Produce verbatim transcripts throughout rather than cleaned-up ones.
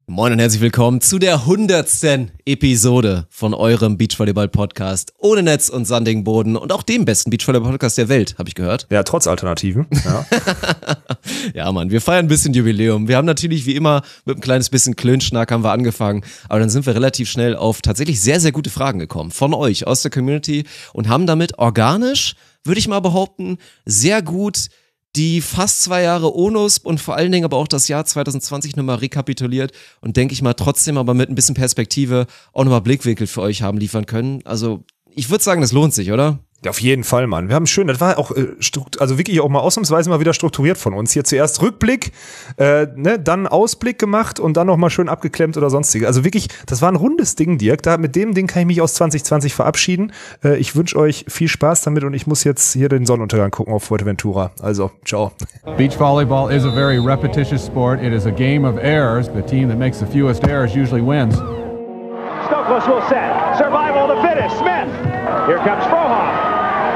Moin und herzlich willkommen zu der hundertsten Episode von eurem Beachvolleyball-Podcast ohne Netz und sandigen Boden und auch dem besten Beachvolleyball-Podcast der Welt, habe ich gehört. Ja, trotz Alternativen. Ja. Ja, Mann, wir feiern ein bisschen Jubiläum. Wir haben natürlich wie immer mit ein kleines bisschen Klönschnack haben wir angefangen, aber dann sind wir relativ schnell auf tatsächlich sehr, sehr gute Fragen gekommen von euch aus der Community und haben damit organisch, würde ich mal behaupten, sehr gut die fast zwei Jahre O N U S P und vor allen Dingen aber auch das Jahr zwanzig zwanzig nochmal rekapituliert und denke ich mal trotzdem aber mit ein bisschen Perspektive auch nochmal Blickwinkel für euch haben liefern können. Also ich würde sagen, das lohnt sich, oder? Ja, auf jeden Fall, Mann. Wir haben schön, das war auch äh, strukt- also wirklich auch mal ausnahmsweise mal wieder strukturiert von uns. Hier zuerst Rückblick, äh, ne, dann Ausblick gemacht und dann nochmal schön abgeklemmt oder sonstige. Also wirklich, das war ein rundes Ding, Dirk. Da, mit dem Ding kann ich mich aus zwanzig zwanzig verabschieden. Äh, ich wünsche euch viel Spaß damit und ich muss jetzt hier den Sonnenuntergang gucken auf Fuerteventura. Also, ciao. Beach volleyball is a very repetitious sport. It is a game of errors. The team that makes the fewest errors usually wins. Stokos will set. Survival of the fittest. Smith. Here comes Frohoff.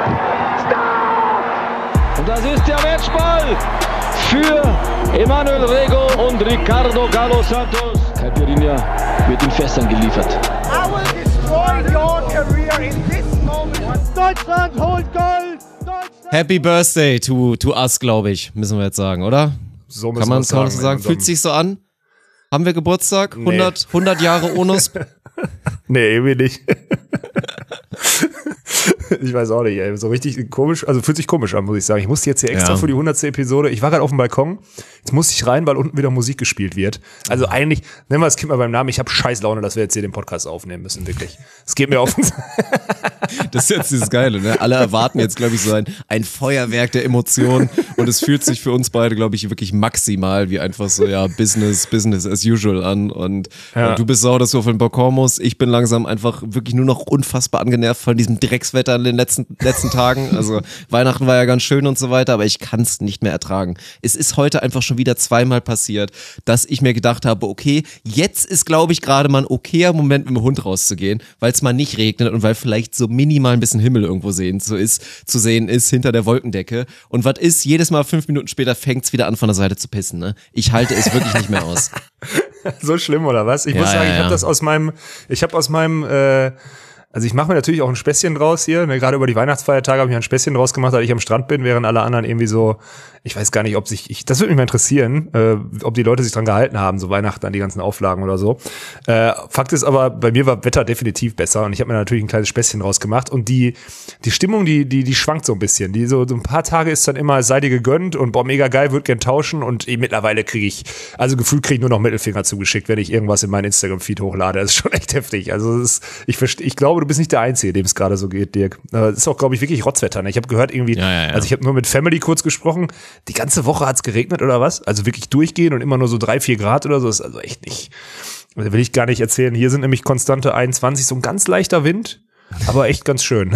Stop! Und das ist der Matchball für Emanuel Rego und Ricardo Galo Santos. Caipirinha wird in Fässern geliefert. I will destroy your career in this moment. Deutschland holt Gold! Deutschland Happy Birthday to, to us, glaube ich, müssen wir jetzt sagen, oder? So müssen Kann man wir's kann man so sagen? Fühlt sich so an? Haben wir Geburtstag? Nee. hundert, hundert Jahre O N U S P? Nee, irgendwie nicht. Ich weiß auch nicht, ey. So richtig komisch, also fühlt sich komisch an, muss ich sagen. Ich musste jetzt hier extra Ja. für die hundertste Episode, ich war gerade auf dem Balkon, jetzt musste ich rein, weil unten wieder Musik gespielt wird. Also eigentlich, nennen wir das Kind mal beim Namen, ich habe scheiß Laune, dass wir jetzt hier den Podcast aufnehmen müssen, wirklich. Es geht mir auf. Das ist jetzt dieses Geile, ne? Alle erwarten jetzt, glaube ich, so ein, ein Feuerwerk der Emotionen und es fühlt sich für uns beide, glaube ich, wirklich maximal wie einfach so, ja, Business, Business as usual an und Ja. äh, du bist sauer, dass du auf den Balkon musst. Ich bin langsam einfach wirklich nur noch unfassbar angenervt von diesem Dreckswetter in den letzten, letzten Tagen. Also Weihnachten war ja ganz schön und so weiter, aber ich kann es nicht mehr ertragen. Es ist heute einfach schon wieder zweimal passiert, dass ich mir gedacht habe, okay, jetzt ist, glaube ich, gerade mal ein okayer Moment, mit dem Hund rauszugehen, weil es mal nicht regnet und weil vielleicht so minimal ein bisschen Himmel irgendwo sehen so ist, zu sehen ist hinter der Wolkendecke. Und was ist, jedes Mal fünf Minuten später fängt's wieder an, von der Seite zu pissen. Ne? Ich halte es wirklich nicht mehr aus. So schlimm, oder was? Ich Ja, muss sagen, ja, ich habe ja. das aus meinem, ich habe aus meinem, äh, also ich mache mir natürlich auch ein Späßchen draus hier, ne? Gerade über die Weihnachtsfeiertage habe ich mir ein Späßchen draus gemacht, als ich am Strand bin, während alle anderen irgendwie so, ich weiß gar nicht, ob sich, ich, das würde mich mal interessieren, äh, ob die Leute sich dran gehalten haben, so Weihnachten an die ganzen Auflagen oder so. Äh, Fakt ist aber, bei mir war Wetter definitiv besser und ich habe mir natürlich ein kleines Späßchen draus gemacht und die die Stimmung, die die die schwankt so ein bisschen. Die so, so ein paar Tage ist dann immer, es sei dir gegönnt und boah, mega geil, würd gern tauschen und eh, mittlerweile kriege ich, also gefühlt kriege ich nur noch Mittelfinger zugeschickt, wenn ich irgendwas in meinen Instagram-Feed hochlade. Das ist schon echt heftig. Also es ist, ich verstehe, ich glaube, du bist nicht der Einzige, dem es gerade so geht, Dirk. Das ist auch, glaube ich, wirklich Rotzwetter. Ne? Ich habe gehört irgendwie, Ja, ja, ja. also ich habe nur mit Family kurz gesprochen, die ganze Woche hat's geregnet oder was? Also wirklich durchgehen und immer nur so drei, vier Grad oder so. Das ist also echt nicht, will ich gar nicht erzählen. Hier sind nämlich konstante einundzwanzig, so ein ganz leichter Wind, aber echt ganz schön.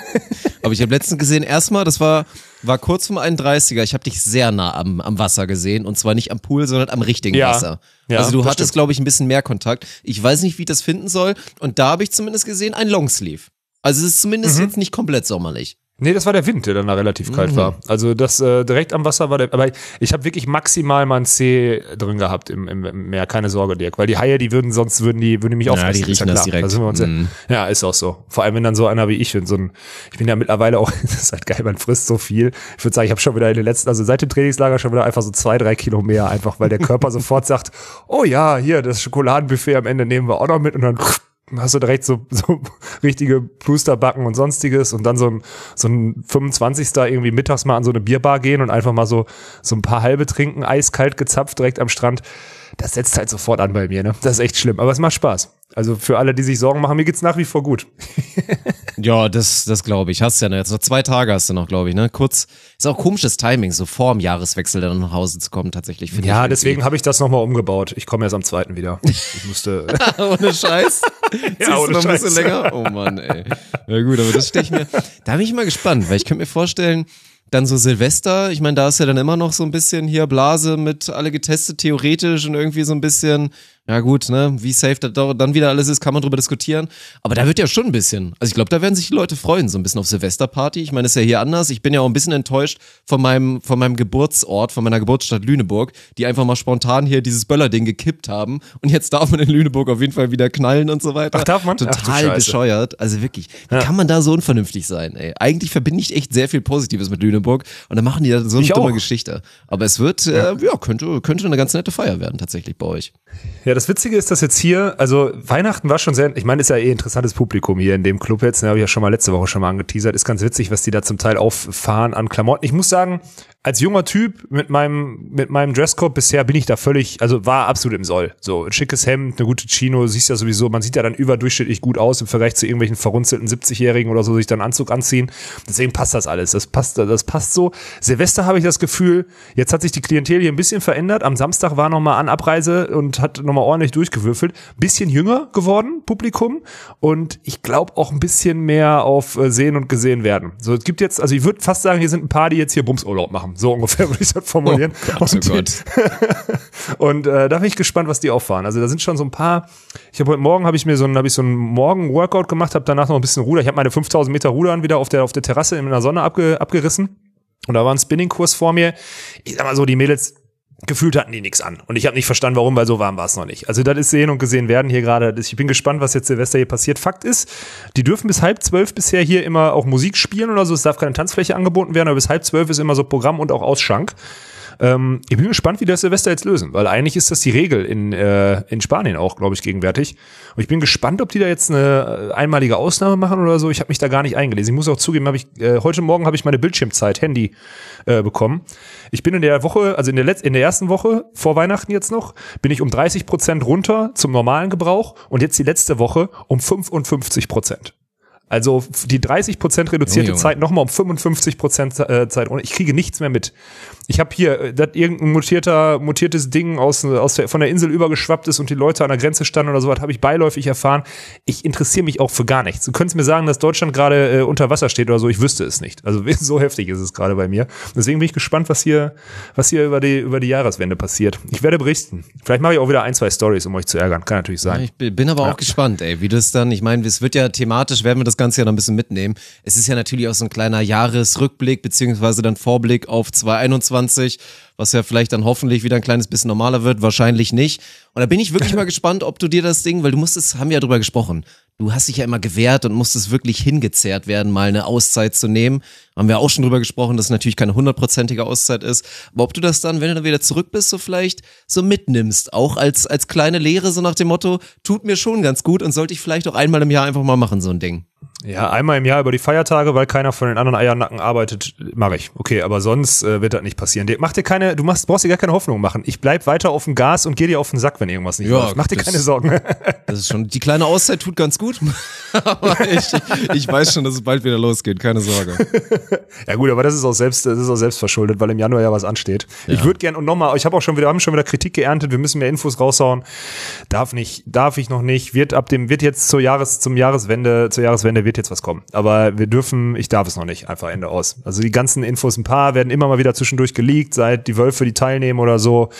Aber ich habe letztens gesehen, erstmal, das war, war kurz vom einunddreißiger, ich habe dich sehr nah am, am Wasser gesehen und zwar nicht am Pool, sondern am richtigen Ja. Wasser. Ja, also du das hattest, stimmt. glaube ich, ein bisschen mehr Kontakt. Ich weiß nicht, wie ich das finden soll und da habe ich zumindest gesehen, ein Longsleeve. Also es ist zumindest Mhm. jetzt nicht komplett sommerlich. Nee, das war der Wind, der dann da relativ kalt Mhm. war. Also das äh, direkt am Wasser war der, aber ich habe wirklich maximal mal ein Zeh drin gehabt im, im, im Meer, keine Sorge, Dirk, weil die Haie, die würden sonst würden die würden die mich Ja, auffressen. die ist riechen ja das klar. direkt. Da sind wir uns Mhm. ja, ja, ist auch so. Vor allem wenn dann so einer wie ich bin, so ein, ich bin ja mittlerweile auch, das ist halt geil, man frisst so viel. Ich würde sagen, ich habe schon wieder in den letzten, also seit dem Trainingslager schon wieder einfach so zwei, drei Kilo mehr, einfach weil der Körper sofort sagt, oh ja, hier das Schokoladenbuffet am Ende nehmen wir auch noch mit und dann hast du direkt so, so richtige Plusterbacken und sonstiges und dann so ein, so ein fünfundzwanzigster irgendwie mittags mal an so eine Bierbar gehen und einfach mal so, so ein paar halbe trinken, eiskalt gezapft direkt am Strand. Das setzt halt sofort an bei mir, ne? Das ist echt schlimm, aber es macht Spaß. Also für alle, die sich Sorgen machen, mir geht's nach wie vor gut. Ja, das, das glaube ich. Hast du ja noch jetzt noch zwei Tage hast du noch, glaube ich, ne? Kurz, ist auch komisches Timing, so vor dem Jahreswechsel dann nach Hause zu kommen, tatsächlich. finde ich Ja, irgendwie. deswegen habe ich das nochmal umgebaut. Ich komme erst am zweiten wieder. Ich musste. Ohne Scheiß. Ziehst ohne du noch ein bisschen Scheiß. länger? Oh Mann, ey. Ja gut, aber das stelle ich mir, da bin ich mal gespannt, weil ich könnte mir vorstellen, dann so Silvester, ich meine, da ist ja dann immer noch so ein bisschen hier Blase mit alle getestet, theoretisch und irgendwie so ein bisschen, Ja gut, ne, wie safe das dann wieder alles ist, kann man drüber diskutieren. Aber da wird ja schon ein bisschen, also ich glaube, da werden sich die Leute freuen, so ein bisschen auf Silvesterparty. Ich meine, das ist ja hier anders. Ich bin ja auch ein bisschen enttäuscht von meinem, von meinem Geburtsort, von meiner Geburtsstadt Lüneburg, die einfach mal spontan hier dieses Böllerding gekippt haben. Und jetzt darf man in Lüneburg auf jeden Fall wieder knallen und so weiter. Ach, darf man? Total Ach, bescheuert. Also wirklich, wie ja. kann man da so unvernünftig sein, ey? Eigentlich verbinde ich echt sehr viel Positives mit Lüneburg und dann machen die da so eine ich dumme auch. Geschichte. Aber es wird, ja, äh, ja könnte, könnte eine ganz nette Feier werden tatsächlich bei euch. Ja, das Witzige ist, dass jetzt hier, also Weihnachten war schon sehr, ich meine, ist ja eh interessantes Publikum hier in dem Club jetzt, ne, habe ich ja schon mal letzte Woche schon mal angeteasert, ist ganz witzig, was die da zum Teil auffahren an Klamotten. Ich muss sagen, als junger Typ mit meinem mit meinem Dresscode bisher bin ich da völlig, also war absolut im Soll. So ein schickes Hemd, eine gute Chino, siehst ja sowieso, man sieht ja dann überdurchschnittlich gut aus im Vergleich zu irgendwelchen verrunzelten siebzigjährigen oder so, sich dann einen Anzug anziehen. Deswegen passt das alles, das passt, das passt so. Silvester habe ich das Gefühl, jetzt hat sich die Klientel hier ein bisschen verändert. Am Samstag war noch mal an Abreise und hat noch mal ordentlich durchgewürfelt. Bisschen jünger geworden, Publikum, und ich glaube auch ein bisschen mehr auf äh, sehen und gesehen werden. So, es gibt jetzt, also ich würde fast sagen, hier sind ein paar, die jetzt hier Bumsurlaub machen. So ungefähr würde ich das formulieren. Oh Gott, oh Gott. Und äh, da bin ich gespannt, was die auffahren. Also da sind schon so ein paar. Ich habe heute Morgen habe ich mir so ein, habe ich so einen Morgen-Workout gemacht, habe danach noch ein bisschen Ruder. Ich habe meine fünftausend Meter Rudern wieder auf der auf der Terrasse in der Sonne abge, abgerissen. Und da war ein Spinning-Kurs vor mir. Ich sag mal so, die Mädels gefühlt hatten die nichts an. Und ich habe nicht verstanden, warum, weil so warm war es noch nicht. Also das ist sehen und gesehen werden hier gerade. Ich bin gespannt, was jetzt Silvester hier passiert. Fakt ist, die dürfen bis halb zwölf bisher hier immer auch Musik spielen oder so. Es darf keine Tanzfläche angeboten werden, aber bis halb zwölf ist immer so Programm und auch Ausschank. Ähm, ich bin gespannt, wie das Silvester jetzt lösen, weil eigentlich ist das die Regel in, äh, in Spanien auch, glaube ich, gegenwärtig. Und ich bin gespannt, ob die da jetzt eine einmalige Ausnahme machen oder so. Ich habe mich da gar nicht eingelesen. Ich muss auch zugeben, habe ich äh, heute Morgen habe ich meine Bildschirmzeit, Handy, äh, bekommen. Ich bin in der Woche, also in der letzten, in der ersten Woche vor Weihnachten jetzt noch, bin ich um dreißig Prozent runter zum normalen Gebrauch und jetzt die letzte Woche um fünfundfünfzig Prozent. Also die dreißig Prozent reduzierte Junge, Zeit nochmal um fünfundfünfzig Prozent äh, Zeit. Und ich kriege nichts mehr mit. Ich habe hier, äh, dass irgendein mutierter, mutiertes Ding aus, aus der, von der Insel übergeschwappt ist und die Leute an der Grenze standen oder so, das habe ich beiläufig erfahren. Ich interessiere mich auch für gar nichts. Du könntest mir sagen, dass Deutschland gerade äh, unter Wasser steht oder so. Ich wüsste es nicht. Also so heftig ist es gerade bei mir. Deswegen bin ich gespannt, was hier, was hier über die, über die Jahreswende passiert. Ich werde berichten. Vielleicht mache ich auch wieder ein, zwei Storys, um euch zu ärgern. Kann natürlich sein. Ich bin aber auch Ja. gespannt, ey, wie das dann, ich meine, es wird ja thematisch, werden wir das Ganze ja noch ein bisschen mitnehmen. Es ist ja natürlich auch so ein kleiner Jahresrückblick, beziehungsweise dann Vorblick auf zwanzig einundzwanzig, was ja vielleicht dann hoffentlich wieder ein kleines bisschen normaler wird, wahrscheinlich nicht. Und da bin ich wirklich mal gespannt, ob du dir das Ding, weil du musstest, haben wir ja drüber gesprochen, du hast dich ja immer gewehrt und musstest wirklich hingezerrt werden, mal eine Auszeit zu nehmen. Haben wir auch schon drüber gesprochen, dass es natürlich keine hundertprozentige Auszeit ist. Aber ob du das dann, wenn du dann wieder zurück bist, so vielleicht so mitnimmst, auch als, als kleine Lehre, so nach dem Motto, tut mir schon ganz gut und sollte ich vielleicht auch einmal im Jahr einfach mal machen, so ein Ding. Ja, einmal im Jahr über die Feiertage, weil keiner von den anderen Eiernacken arbeitet, mache ich. Okay, aber sonst äh, wird das nicht passieren. Mach dir keine, du machst, brauchst dir gar keine Hoffnung machen. Ich bleib weiter auf dem Gas und geh dir auf den Sack, wenn irgendwas nicht Ja, läuft. Mach dir das- keine Sorgen. Das ist schon, die kleine Auszeit tut ganz gut. Aber ich, ich weiß schon, dass es bald wieder losgeht, keine Sorge. Ja gut, aber das ist auch selbst, das ist auch selbst verschuldet, weil im Januar ja was ansteht. Ja. Ich würde gern, und nochmal, ich habe auch schon wieder, haben schon wieder Kritik geerntet, wir müssen mehr Infos raushauen. Darf nicht, darf ich noch nicht, wird ab dem, wird jetzt zur Jahres, zum Jahreswende, zur Jahreswende wird jetzt was kommen. Aber wir dürfen, ich darf es noch nicht, einfach Ende aus. Also die ganzen Infos, ein paar werden immer mal wieder zwischendurch geleakt, seit die Wölfe, die teilnehmen oder so.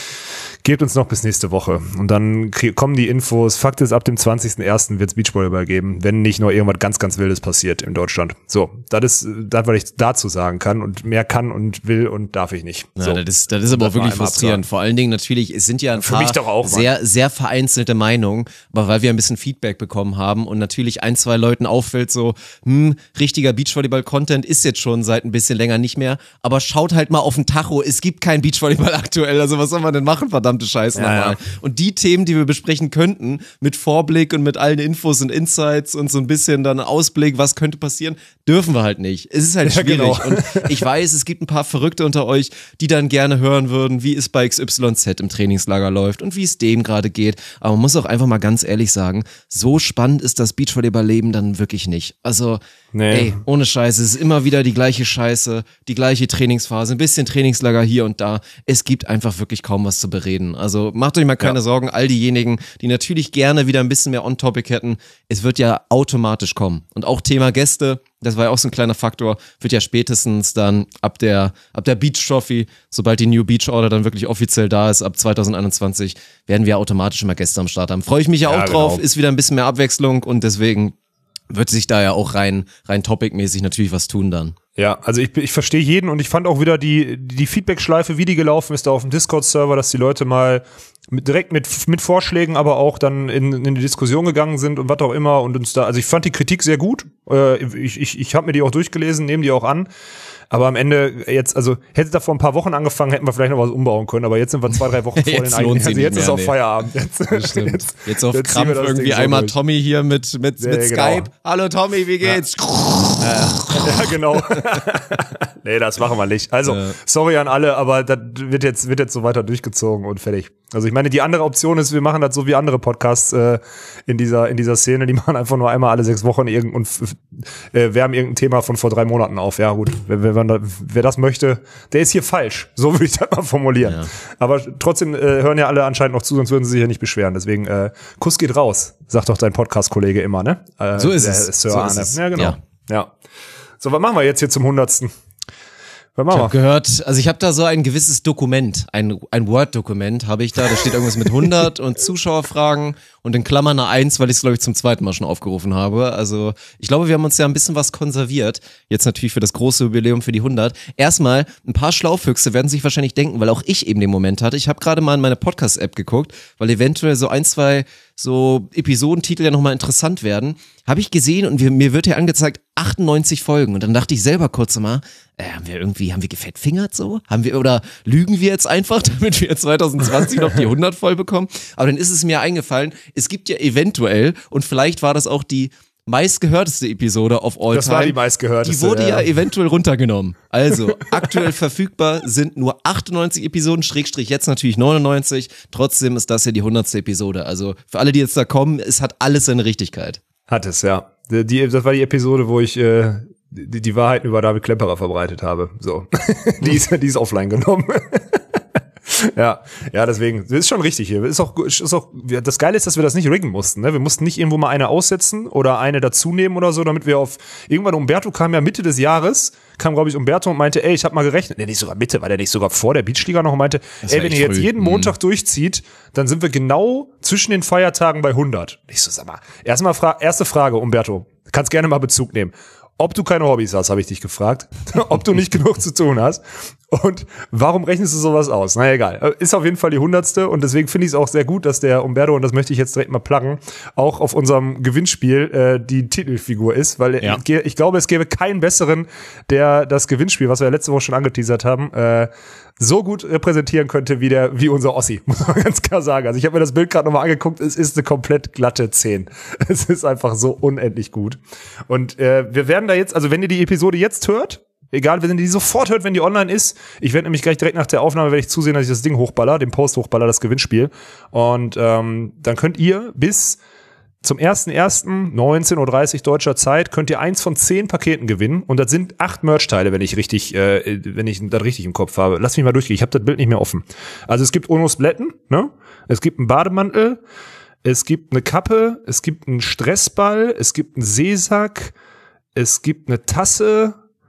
Gebt uns noch bis nächste Woche. Und dann krie- kommen die Infos. Fakt ist, ab dem zwanzigsten ersten wird es Beachvolleyball geben, wenn nicht noch irgendwas ganz, ganz Wildes passiert in Deutschland. So, das ist das, was ich dazu sagen kann. Und mehr kann und will und darf ich nicht. Ja, So. das ist, das ist aber auch Das war wirklich einmal frustrierend. absagen. Vor allen Dingen natürlich, es sind ja ein Für paar mich doch auch, Mann. sehr, sehr vereinzelte Meinungen, aber weil wir ein bisschen Feedback bekommen haben und natürlich ein, zwei Leuten auffällt so, hm, richtiger Beachvolleyball-Content ist jetzt schon seit ein bisschen länger nicht mehr, aber schaut halt mal auf den Tacho, es gibt kein Beachvolleyball aktuell, also was soll man denn machen, verdammte Scheiße Ja, nochmal. ja. Und die Themen, die wir besprechen könnten, mit Vorblick und mit allen Infos und Insights und so ein bisschen dann Ausblick, was könnte passieren, dürfen wir halt nicht. Es ist halt Ja, schwierig. genau. Und ich weiß, es gibt ein paar Verrückte unter euch, die dann gerne hören würden, wie es bei X Y Z im Trainingslager läuft und wie es dem gerade geht. Aber man muss auch einfach mal ganz ehrlich sagen, so spannend ist das Beachvolleyball-Leben dann wirklich nicht. Also, Nee. ey, ohne Scheiße, es ist immer wieder die gleiche Scheiße, die gleiche Trainingsphase, ein bisschen Trainingslager hier und da. Es gibt einfach wirklich kaum was zu bereden. reden. Also macht euch mal keine Ja. Sorgen, all diejenigen, die natürlich gerne wieder ein bisschen mehr On-Topic hätten. Es wird ja automatisch kommen. Und auch Thema Gäste, das war ja auch so ein kleiner Faktor, wird ja spätestens dann ab der, ab der Beach Trophy, sobald die New Beach Order dann wirklich offiziell da ist, ab zwanzig einundzwanzig, werden wir automatisch immer Gäste am Start haben. Freue ich mich ja auch Ja, drauf, genau. ist wieder ein bisschen mehr Abwechslung und deswegen wird sich da ja auch rein, rein topicmäßig natürlich was tun dann. Ja, also ich, ich verstehe jeden und ich fand auch wieder die, die Feedback-Schleife, wie die gelaufen ist da auf dem Discord-Server, dass die Leute mal mit, direkt mit, mit Vorschlägen, aber auch dann in, in die Diskussion gegangen sind und was auch immer und uns da, also ich fand die Kritik sehr gut, äh, ich, ich, ich habe mir die auch durchgelesen, nehme die auch an. Aber am Ende jetzt, also hätte da vor ein paar Wochen angefangen, hätten wir vielleicht noch was umbauen können, aber jetzt sind wir zwei, drei Wochen vor den Jetzt eigenen, lohnt sie also nicht jetzt mehr, ist auch nee. Feierabend. Jetzt, Das stimmt. jetzt, Jetzt auf jetzt ziehen wir Krampf das irgendwie Ding so einmal durch. Tommy hier mit, mit, Ja, mit genau. Skype. Hallo Tommy, wie geht's? Ja, genau. Nee, das machen wir nicht. Also, Ja. sorry an alle, aber das wird jetzt, wird jetzt so weiter durchgezogen und fertig. Also ich meine, die andere Option ist, wir machen das so wie andere Podcasts äh, in dieser in dieser Szene, die machen einfach nur einmal alle sechs Wochen irgend und äh, wärmen irgendein Thema von vor drei Monaten auf. Ja gut, wer, wer, wer, wer das möchte, der ist hier falsch. So würde ich das mal formulieren. Ja. Aber trotzdem äh, hören ja alle anscheinend noch zu, sonst würden sie sich ja nicht beschweren. Deswegen, äh, Kuss geht raus, sagt doch dein Podcast-Kollege immer, ne? Äh, So ist der es. Sir So Arne. ist es. Ja, genau. Ja. Ja. So, was machen wir jetzt hier zum Hundertsten? Was Ich machen habe wir? gehört, also ich habe da so ein gewisses Dokument, ein, ein Word-Dokument habe ich da, da steht irgendwas mit hundert und Zuschauerfragen und in Klammern eine eins, weil ich es glaube ich zum zweiten Mal schon aufgerufen habe. Also ich glaube, wir haben uns ja ein bisschen was konserviert, jetzt natürlich für das große Jubiläum für die hundert. Erstmal, ein paar Schlaufüchse werden sich wahrscheinlich denken, weil auch ich eben den Moment hatte, ich habe gerade mal in meine Podcast-App geguckt, weil eventuell so ein, zwei so Episodentitel ja nochmal interessant werden, habe ich gesehen und wir, mir wird hier angezeigt achtundneunzig Folgen und dann dachte ich selber kurz mal, äh, haben wir irgendwie, haben wir gefettfingert so? Haben wir, oder lügen wir jetzt einfach, damit wir zwanzig zwanzig noch die hundert voll bekommen? Aber dann ist es mir eingefallen, es gibt ja eventuell, und vielleicht war das auch die meistgehörteste Episode of all Das time. war die meistgehörteste, Die wurde ja, ja. eventuell runtergenommen. Also, aktuell verfügbar sind nur achtundneunzig Episoden, Schrägstrich jetzt natürlich neunundneunzig. Trotzdem ist das ja die hundertste Episode. Also, für alle, die jetzt da kommen, es hat alles seine Richtigkeit. Hat es, ja. Die, die, das war die Episode, wo ich äh, die, die Wahrheiten über David Klemperer verbreitet habe. So. die, ist, die ist offline genommen. Ja, ja, deswegen, das ist schon richtig hier. Ist auch, ist auch, das Geile ist, dass wir das nicht riggen mussten, ne? Wir mussten nicht irgendwo mal eine aussetzen oder eine dazunehmen oder so, damit wir auf, irgendwann Umberto kam ja Mitte des Jahres, kam glaube ich Umberto und meinte, ey, ich habe mal gerechnet, nee, nicht sogar Mitte, war der nicht sogar vor der Beachliga noch und meinte, Das ey, war wenn echt ihr jetzt früh. jeden Mhm. Montag durchzieht, dann sind wir genau zwischen den Feiertagen bei hundert. Ich so, sag mal, erstmal fra- erste Frage, Umberto, kannst gerne mal Bezug nehmen. Ob du keine Hobbys hast, habe ich dich gefragt. Ob du nicht genug zu tun hast. Und warum rechnest du sowas aus? Na egal. Ist auf jeden Fall die hundertste. Und deswegen finde ich es auch sehr gut, dass der Umberto, und das möchte ich jetzt direkt mal pluggen, auch auf unserem Gewinnspiel äh, die Titelfigur ist. Weil Ja. ich, ich glaube, es gäbe keinen besseren, der das Gewinnspiel, was wir ja letzte Woche schon angeteasert haben, äh, so gut repräsentieren könnte wie der, wie unser Ossi, muss man ganz klar sagen. Also ich habe mir das Bild gerade nochmal angeguckt, es ist eine komplett glatte zehn. Es ist einfach so unendlich gut. Und äh, wir werden da jetzt, also wenn ihr die Episode jetzt hört, egal, wenn ihr die sofort hört, wenn die online ist, ich werde nämlich gleich direkt nach der Aufnahme, werde ich zusehen, dass ich das Ding hochballer, den Post hochballer, das Gewinnspiel. Und ähm, dann könnt ihr bis zum ersten ersten neunzehn Uhr dreißig deutscher Zeit könnt ihr eins von zehn Paketen gewinnen und das sind acht Merch-Teile, wenn ich richtig, äh, wenn ich das richtig im Kopf habe. Lass mich mal durchgehen, ich habe das Bild nicht mehr offen. Also es gibt Onos Blätten, ne? Es gibt einen Bademantel, es gibt eine Kappe, es gibt einen Stressball, es gibt einen Seesack, es gibt eine Tasse.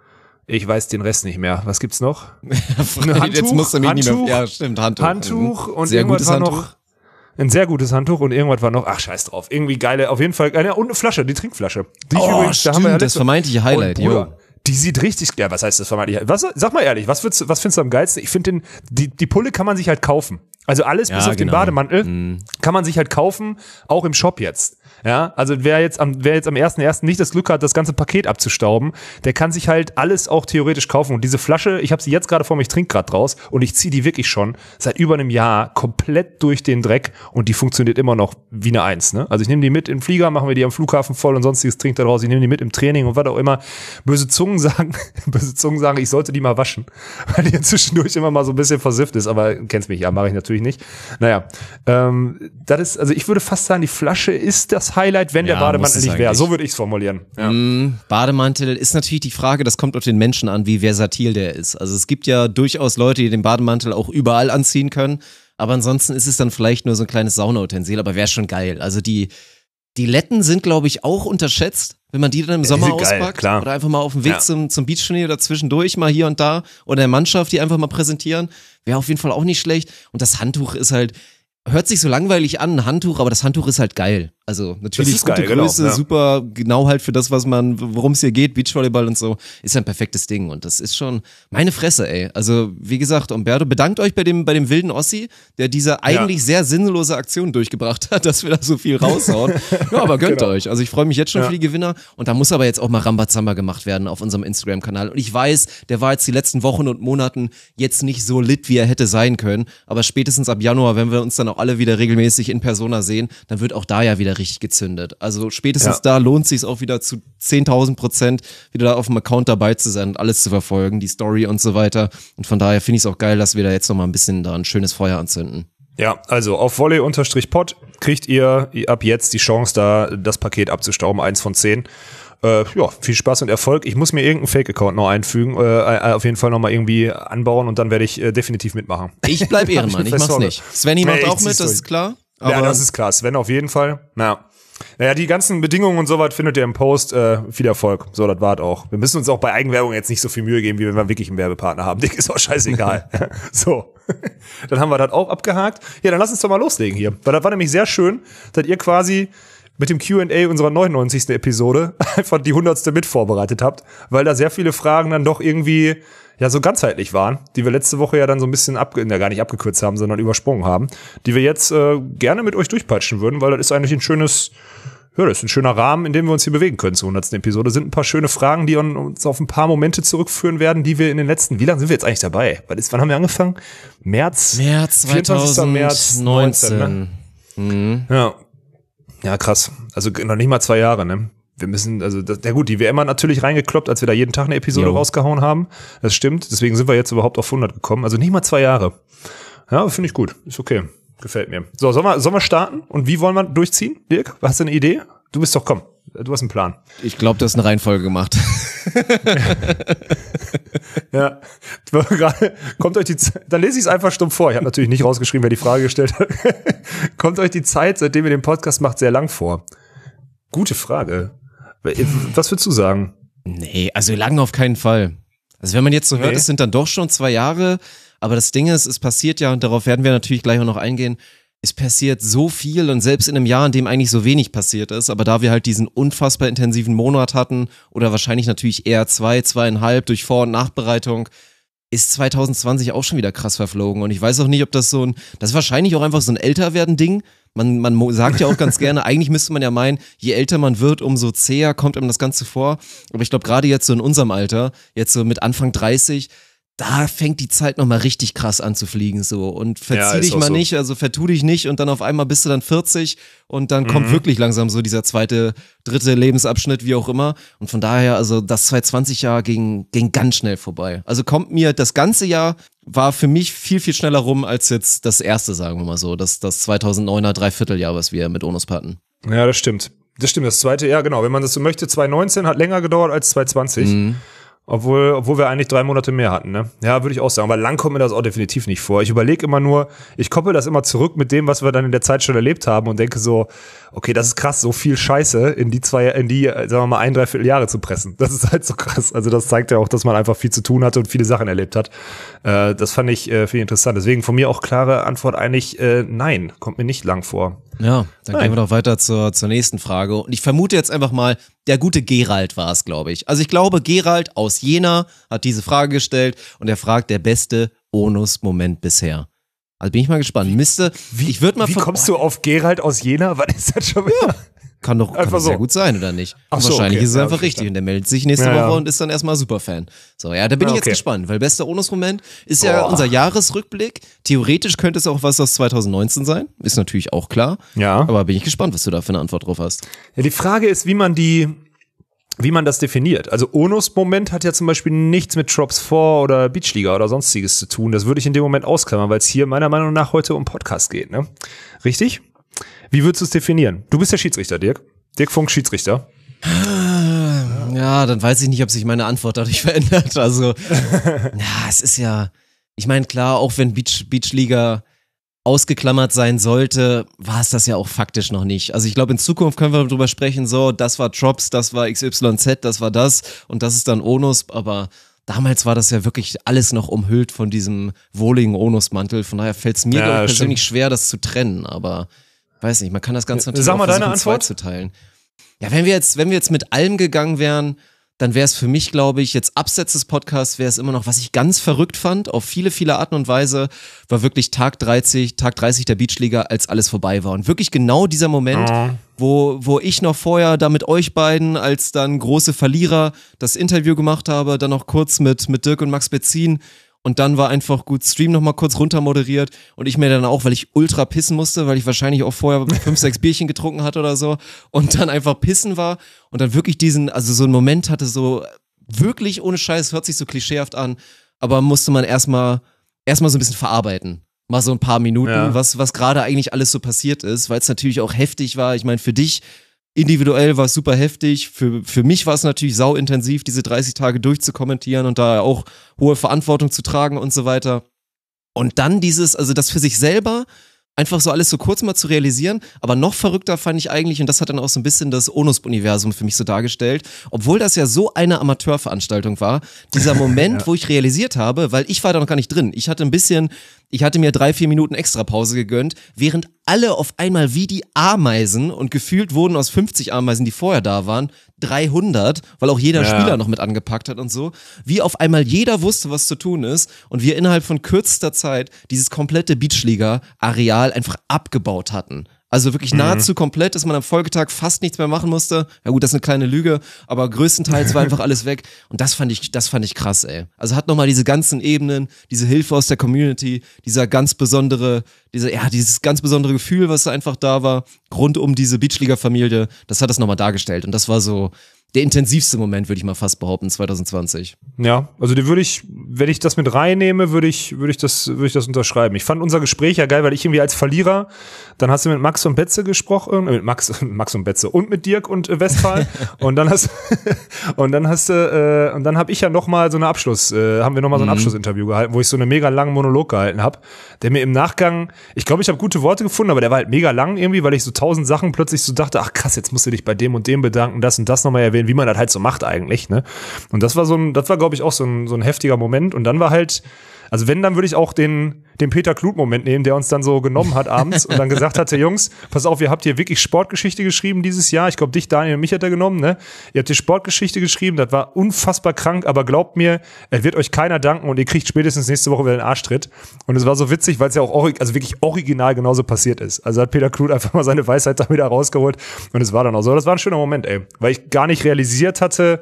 Ich weiß den Rest nicht mehr. Was gibt's noch? Ein Jetzt musst du mich nicht Handtuch, mehr, ja stimmt, Handtuch. Handtuch und Sehr irgendwas gutes war Handtuch. noch. Ein sehr gutes Handtuch und irgendwas war noch, ach scheiß drauf, irgendwie geile, auf jeden Fall, ja, und eine Flasche, die Trinkflasche. Die ich Oh, übrigens, da haben wir stimmt, ja das letzte- vermeintliche Highlight, und, jo. Bruder, die sieht richtig, ja, was heißt das vermeintliche? Was, sag mal ehrlich, was findest, was findest du am geilsten? Ich finde den, die, die Pulle kann man sich halt kaufen. Also alles Ja, bis auf den genau. Bademantel Mhm. kann man sich halt kaufen, auch im Shop jetzt. Ja, also wer jetzt am, wer jetzt am ersten ersten nicht das Glück hat, das ganze Paket abzustauben, der kann sich halt alles auch theoretisch kaufen. Und diese Flasche, ich habe sie jetzt gerade vor mir, ich trinke gerade draus und ich ziehe die wirklich schon seit über einem Jahr komplett durch den Dreck und die funktioniert immer noch wie eine Eins. Ne? Also ich nehme die mit in den Flieger, machen wir die am Flughafen voll und sonstiges, trinke da draus. Ich nehme die mit im Training und was auch immer. Böse Zungen sagen, böse Zungen sagen, ich sollte die mal waschen, weil die zwischendurch immer mal so ein bisschen versifft ist. Aber kennst mich ja, mache ich natürlich nicht. Naja, ähm, das ist, also ich würde fast sagen, die Flasche ist das Highlight, wenn der Ja, muss Bademantel es nicht wäre. eigentlich. So würde ich es formulieren. Ja. Mm, Bademantel ist natürlich die Frage, das kommt auf den Menschen an, wie versatil der ist. Also es gibt ja durchaus Leute, die den Bademantel auch überall anziehen können. Aber ansonsten ist es dann vielleicht nur so ein kleines Saunautensil, aber wäre schon geil. Also die, die Letten sind, glaube ich, auch unterschätzt, wenn man die dann im Ja, Sommer die sind geil, auspackt. klar. Oder einfach mal auf dem Weg Ja. zum, zum Beachturnier oder zwischendurch mal hier und da. Oder der Mannschaft, die einfach mal präsentieren. Wäre auf jeden Fall auch nicht schlecht. Und das Handtuch ist halt, hört sich so langweilig an, ein Handtuch, aber das Handtuch ist halt geil. Also natürlich ist gute geil, genau, Größe, ja. super genau halt für das, was man, worum es hier geht, Beachvolleyball und so, ist ja ein perfektes Ding. Und das ist schon meine Fresse, ey. Also wie gesagt, Umberto, bedankt euch bei dem, bei dem wilden Ossi, der diese eigentlich sehr sinnlose Aktion durchgebracht hat, dass wir da so viel raushauen. Ja, aber gönnt Genau. euch. Also ich freue mich jetzt schon Ja. für die Gewinner. Und da muss aber jetzt auch mal Rambazamba gemacht werden auf unserem Instagram-Kanal. Und ich weiß, der war jetzt die letzten Wochen und Monaten jetzt nicht so lit, wie er hätte sein können. Aber spätestens ab Januar, wenn wir uns dann auch alle wieder regelmäßig in Persona sehen, dann wird auch da ja wieder richtig gezündet. Also spätestens Ja. da lohnt es sich auch wieder zu zehntausend Prozent wieder da auf dem Account dabei zu sein und alles zu verfolgen, die Story und so weiter. Und von daher finde ich es auch geil, dass wir da jetzt noch mal ein bisschen da ein schönes Feuer anzünden. Ja, also auf volley-pod kriegt ihr ab jetzt die Chance, da das Paket abzustauben, eins von zehn. Äh, ja, viel Spaß und Erfolg. Ich muss mir irgendeinen Fake-Account noch einfügen, äh, auf jeden Fall nochmal irgendwie anbauen und dann werde ich äh, definitiv mitmachen. Ich bleib Ehrenmann, ich mach's Sorge. nicht. Svenny macht Nee, ich auch mit, zieh's das durch. ist klar. Aber Ja, das ist klar. Sven auf jeden Fall. Na. Naja, die ganzen Bedingungen und so was findet ihr im Post. Äh, viel Erfolg. So, das war's auch. Wir müssen uns auch bei Eigenwerbung jetzt nicht so viel Mühe geben, wie wenn wir wirklich einen Werbepartner haben. Dick ist auch scheißegal. So. Dann haben wir das auch abgehakt. Ja, dann lass uns doch mal loslegen hier. Weil das war nämlich sehr schön, dass ihr quasi mit dem Q and A unserer neunundneunzigsten Episode einfach die hundertste mit vorbereitet habt, weil da sehr viele Fragen dann doch irgendwie ja so ganzheitlich waren, die wir letzte Woche ja dann so ein bisschen ab, ja, gar nicht abgekürzt haben, sondern übersprungen haben, die wir jetzt äh, gerne mit euch durchpeitschen würden, weil das ist eigentlich ein schönes, ja, das ist ein schöner Rahmen, in dem wir uns hier bewegen können zur hundertsten Episode. Sind ein paar schöne Fragen, die uns auf ein paar Momente zurückführen werden, die wir in den letzten, wie lange sind wir jetzt eigentlich dabei? Was ist, wann haben wir angefangen? März? März vierundzwanzigsten März neunzehn, ne? Mhm. Ja. Ja, krass. Also noch nicht mal zwei Jahre, ne? Wir müssen, also, das, ja gut, die W M hat natürlich reingekloppt, als wir da jeden Tag eine Episode Jo. rausgehauen haben. Das stimmt. Deswegen sind wir jetzt überhaupt auf hundert gekommen. Also nicht mal zwei Jahre. Ja, finde ich gut. Ist okay. Gefällt mir. So, sollen wir, sollen wir starten? Und wie wollen wir durchziehen? Dirk, hast du eine Idee? Du bist doch, komm. Du hast einen Plan. Ich glaube, du hast eine Reihenfolge gemacht. Ja. Gerade, kommt euch die Zeit, dann lese ich es einfach stumpf vor. Ich habe natürlich nicht rausgeschrieben, wer die Frage gestellt hat. Kommt euch die Zeit, seitdem ihr den Podcast macht, sehr lang vor? Gute Frage. Was würdest du sagen? Nee, also lang auf keinen Fall. Also wenn man jetzt so hört, Nee. es sind dann doch schon zwei Jahre, aber das Ding ist, es passiert ja, und darauf werden wir natürlich gleich auch noch eingehen, es passiert so viel und selbst in einem Jahr, in dem eigentlich so wenig passiert ist, aber da wir halt diesen unfassbar intensiven Monat hatten oder wahrscheinlich natürlich eher zwei, zweieinhalb durch Vor- und Nachbereitung, ist zwanzig zwanzig auch schon wieder krass verflogen und ich weiß auch nicht, ob das so ein, das ist wahrscheinlich auch einfach so ein Älterwerden-Ding. Man, man mo- sagt ja auch ganz gerne, eigentlich müsste man ja meinen, je älter man wird, umso zäher kommt einem das Ganze vor. Aber ich glaube, gerade jetzt so in unserem Alter, jetzt so mit Anfang dreißig, da fängt die Zeit nochmal richtig krass an zu fliegen so und Ja, verzieh ist dich auch mal so. nicht, also vertu dich nicht und dann auf einmal bist du dann vierzig und dann Mhm. kommt wirklich langsam so dieser zweite, dritte Lebensabschnitt, wie auch immer und von daher, also das zwanzig zwanzig Jahr ging, ging ganz schnell vorbei. Also kommt mir, das ganze Jahr war für mich viel, viel schneller rum als jetzt das erste, sagen wir mal so, das, das zweitausenddeuner Dreivierteljahr, was wir mit Onus hatten. Ja, das stimmt. Das stimmt, das zweite Jahr, genau. Wenn man das so möchte, zwanzig neunzehn hat länger gedauert als zwanzig zwanzig. Mhm. Obwohl, obwohl wir eigentlich drei Monate mehr hatten, ne? Ja, würde ich auch sagen. Aber lang kommt mir das auch definitiv nicht vor. Ich überlege immer nur, ich koppel das immer zurück mit dem, was wir dann in der Zeit schon erlebt haben und denke so, okay, das ist krass, so viel Scheiße in die zwei, in die, sagen wir mal, ein, dreiviertel Jahre zu pressen. Das ist halt so krass. Also das zeigt ja auch, dass man einfach viel zu tun hatte und viele Sachen erlebt hat. Äh, das fand ich äh, viel interessant. Deswegen von mir auch klare Antwort eigentlich, äh, nein, kommt mir nicht lang vor. Ja, dann Nein. gehen wir doch weiter zur, zur nächsten Frage. Und ich vermute jetzt einfach mal, der gute Gerald war es, glaube ich. Also ich glaube, Gerald aus Jena hat diese Frage gestellt und er fragt, der beste Onus-Moment bisher. Also bin ich mal gespannt. Müsste, ich würde mal Wie von- kommst du auf Gerald aus Jena? Was ist das schon wieder? Kann doch, kann Einfach doch sehr so. gut sein, oder nicht? Ach Und so, wahrscheinlich okay. ist es Ja, einfach hab ich richtig und der meldet sich nächste Ja, Woche ja. und ist dann erstmal Superfan. So, ja, da bin Ja, ich jetzt okay. gespannt, weil bester Onus-Moment ist ja Boah. unser Jahresrückblick. Theoretisch könnte es auch was aus zwanzig neunzehn sein, ist natürlich auch klar. Ja. Aber bin ich gespannt, was du da für eine Antwort drauf hast. Ja, die Frage ist, wie man die, wie man das definiert. Also Onus-Moment hat ja zum Beispiel nichts mit Drops vier oder Beachliga oder sonstiges zu tun. Das würde ich in dem Moment ausklammern, weil es hier meiner Meinung nach heute um Podcast geht, ne? Richtig? Wie würdest du es definieren? Du bist der Schiedsrichter, Dirk. Dirk Funk, Schiedsrichter. Ja, dann weiß ich nicht, ob sich meine Antwort dadurch verändert. Also, ja, es ist ja, ich meine, klar, auch wenn Beach, Beachliga ausgeklammert sein sollte, war es das ja auch faktisch noch nicht. Also ich glaube, in Zukunft können wir darüber sprechen, so, das war Drops, das war X Y Z, das war das und das ist dann Onus, aber damals war das ja wirklich alles noch umhüllt von diesem wohligen Onusmantel, von daher fällt es mir Ja, persönlich stimmt. schwer, das zu trennen, aber weiß nicht, man kann das Ganze natürlich Sag mal auch deine versuchen, Antwort. zwei zu teilen. Ja, wenn wir jetzt, wenn wir jetzt mit allem gegangen wären, dann wäre es für mich, glaube ich, jetzt abseits des Podcasts wäre es immer noch, was ich ganz verrückt fand, auf viele, viele Arten und Weise, war wirklich Tag dreißig, Tag dreißig der Beachliga, als alles vorbei war. Und wirklich genau dieser Moment, Oh. wo, wo ich noch vorher da mit euch beiden als dann große Verlierer das Interview gemacht habe, dann noch kurz mit, mit Dirk und Max Bezin. Und dann war einfach gut Stream nochmal kurz runter moderiert und ich mir dann auch, weil ich ultra pissen musste, weil ich wahrscheinlich auch vorher fünf, sechs Bierchen getrunken hatte oder so und dann einfach pissen war und dann wirklich diesen, also so einen Moment hatte, so wirklich ohne Scheiß, hört sich so klischeehaft an, aber musste man erstmal erstmal so ein bisschen verarbeiten. Mal so ein paar Minuten, Ja. was, was gerade eigentlich alles so passiert ist, weil es natürlich auch heftig war. Ich meine, für dich individuell war es super heftig. Für, für mich war es natürlich sauintensiv, diese dreißig Tage durchzukommentieren und da auch hohe Verantwortung zu tragen und so weiter. Und dann dieses, also das für sich selber einfach so alles so kurz mal zu realisieren, aber noch verrückter fand ich eigentlich, und das hat dann auch so ein bisschen das Onus-Universum für mich so dargestellt, obwohl das ja so eine Amateurveranstaltung war, dieser Moment, ja. wo ich realisiert habe, weil ich war da noch gar nicht drin, ich hatte ein bisschen, ich hatte mir drei, vier Minuten extra Pause gegönnt, während alle auf einmal wie die Ameisen und gefühlt wurden aus fünfzig Ameisen, die vorher da waren, dreihundert, weil auch jeder Ja. Spieler noch mit angepackt hat und so, wie auf einmal jeder wusste, was zu tun ist und wir innerhalb von kürzester Zeit dieses komplette Beachliga-Areal einfach abgebaut hatten. Also wirklich nahezu komplett, dass man am Folgetag fast nichts mehr machen musste. Ja gut, das ist eine kleine Lüge, aber größtenteils war einfach alles weg. Und das fand ich, das fand ich krass, ey. Also hat nochmal diese ganzen Ebenen, diese Hilfe aus der Community, dieser ganz besondere, diese, ja, dieses ganz besondere Gefühl, was einfach da war, rund um diese Beachliga-Familie, das hat das nochmal dargestellt. Und das war so der intensivste Moment, würde ich mal fast behaupten, zwanzig zwanzig. Ja, also die würde ich, wenn ich das mit reinnehme, würde ich, würde ich das, würde ich das unterschreiben. Ich fand unser Gespräch ja geil, weil ich irgendwie als Verlierer, dann hast du mit Max und Betze gesprochen, äh, mit Max, Max und Betze und mit Dirk und äh, Westphal und dann hast, und dann hast du, äh, und dann habe ich ja noch mal so eine Abschluss, äh, haben wir noch mal so ein Mhm. Abschlussinterview gehalten, wo ich so einen mega langen Monolog gehalten habe, der mir im Nachgang, ich glaube, ich habe gute Worte gefunden, aber der war halt mega lang irgendwie, weil ich so tausend Sachen plötzlich so dachte, ach krass, jetzt musst du dich bei dem und dem bedanken, das und das nochmal erwähnen, wie man das halt so macht eigentlich, ne? Und das war so ein, das war, glaube ich, auch so ein, so ein heftiger Moment. Und dann war halt, also wenn, dann würde ich auch den, den Peter Kluth-Moment nehmen, der uns dann so genommen hat abends und dann gesagt hatte, Jungs, pass auf, ihr habt hier wirklich Sportgeschichte geschrieben dieses Jahr. Ich glaube, dich, Daniel und mich hat er genommen, ne? Ihr habt hier Sportgeschichte geschrieben, das war unfassbar krank, aber glaubt mir, es wird euch keiner danken und ihr kriegt spätestens nächste Woche wieder den Arschtritt. Und es war so witzig, weil es ja auch ori- also wirklich original genauso passiert ist. Also hat Peter Kluth einfach mal seine Weisheit da wieder rausgeholt und es war dann auch so. Das war ein schöner Moment, ey, weil ich gar nicht realisiert hatte,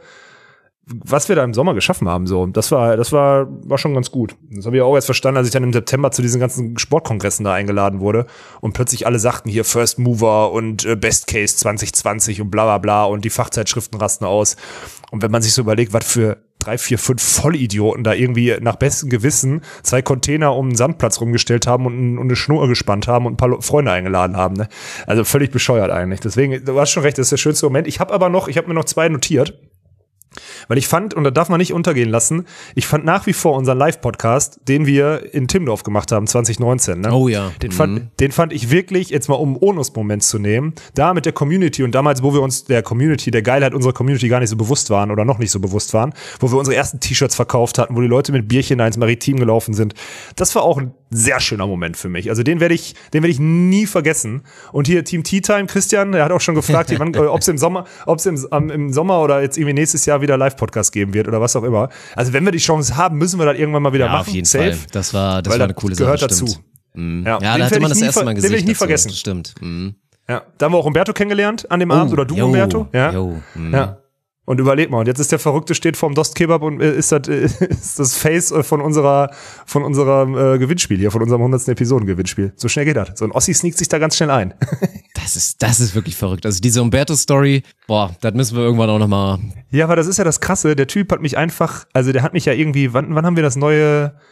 was wir da im Sommer geschaffen haben, so. Das war, das war, war schon ganz gut. Das habe ich auch erst verstanden, als ich dann im September zu diesen ganzen Sportkongressen da eingeladen wurde und plötzlich alle sagten hier First Mover und äh, Best Case zwanzig zwanzig und bla bla bla und die Fachzeitschriften rasten aus. Und wenn man sich so überlegt, was für drei, vier, fünf Vollidioten da irgendwie nach bestem Gewissen zwei Container um einen Sandplatz rumgestellt haben und, und eine Schnur gespannt haben und ein paar Freunde eingeladen haben, ne? Also völlig bescheuert eigentlich. Deswegen, du hast schon recht, das ist der schönste Moment. Ich habe aber noch, ich habe mir noch zwei notiert. Weil ich fand, und da darf man nicht untergehen lassen, ich fand nach wie vor unseren Live-Podcast, den wir in Timmendorf gemacht haben, zwanzig neunzehn, ne? Oh ja. Den fand, Mhm. den fand ich wirklich, jetzt mal um einen Onus-Moment zu nehmen, da mit der Community und damals, wo wir uns der Community, der Geilheit unserer Community gar nicht so bewusst waren oder noch nicht so bewusst waren, wo wir unsere ersten T-Shirts verkauft hatten, wo die Leute mit Bierchen da ins Maritim gelaufen sind. Das war auch ein sehr schöner Moment für mich. Also den werde ich, den werde ich nie vergessen. Und hier Team Tea Time, Christian, der hat auch schon gefragt, ob es im Sommer, ob es im, ähm, im Sommer oder jetzt irgendwie nächstes Jahr wieder Live-Podcast geben wird oder was auch immer. Also wenn wir die Chance haben, müssen wir das irgendwann mal wieder Ja, machen. auf jeden Safe. Fall. Das war, das Weil war eine coole gehört Sache, dazu. stimmt. Mhm. Ja, Ja, den da hatte werd man ich das nie erste ver- Mal den gesehen. werd ich nie vergessen. Das stimmt. Mhm. Ja, da haben wir auch Umberto kennengelernt an dem Oh, Abend oder du jo, Umberto. Ja. jo, mhm. Ja. Und überleg mal, und jetzt ist der Verrückte, steht vorm Dost Kebab und äh, ist das, äh, ist das Face äh, von unserer, von unserem äh, Gewinnspiel hier, von unserem hundertsten Episoden-Gewinnspiel. So schnell geht das. So ein Ossi sneakt sich da ganz schnell ein. Das ist, das ist wirklich verrückt. Also diese Umberto-Story, boah, das müssen wir irgendwann auch nochmal. Ja, aber das ist ja das Krasse. Der Typ hat mich einfach, also der hat mich ja irgendwie, wann, wann haben wir das neue,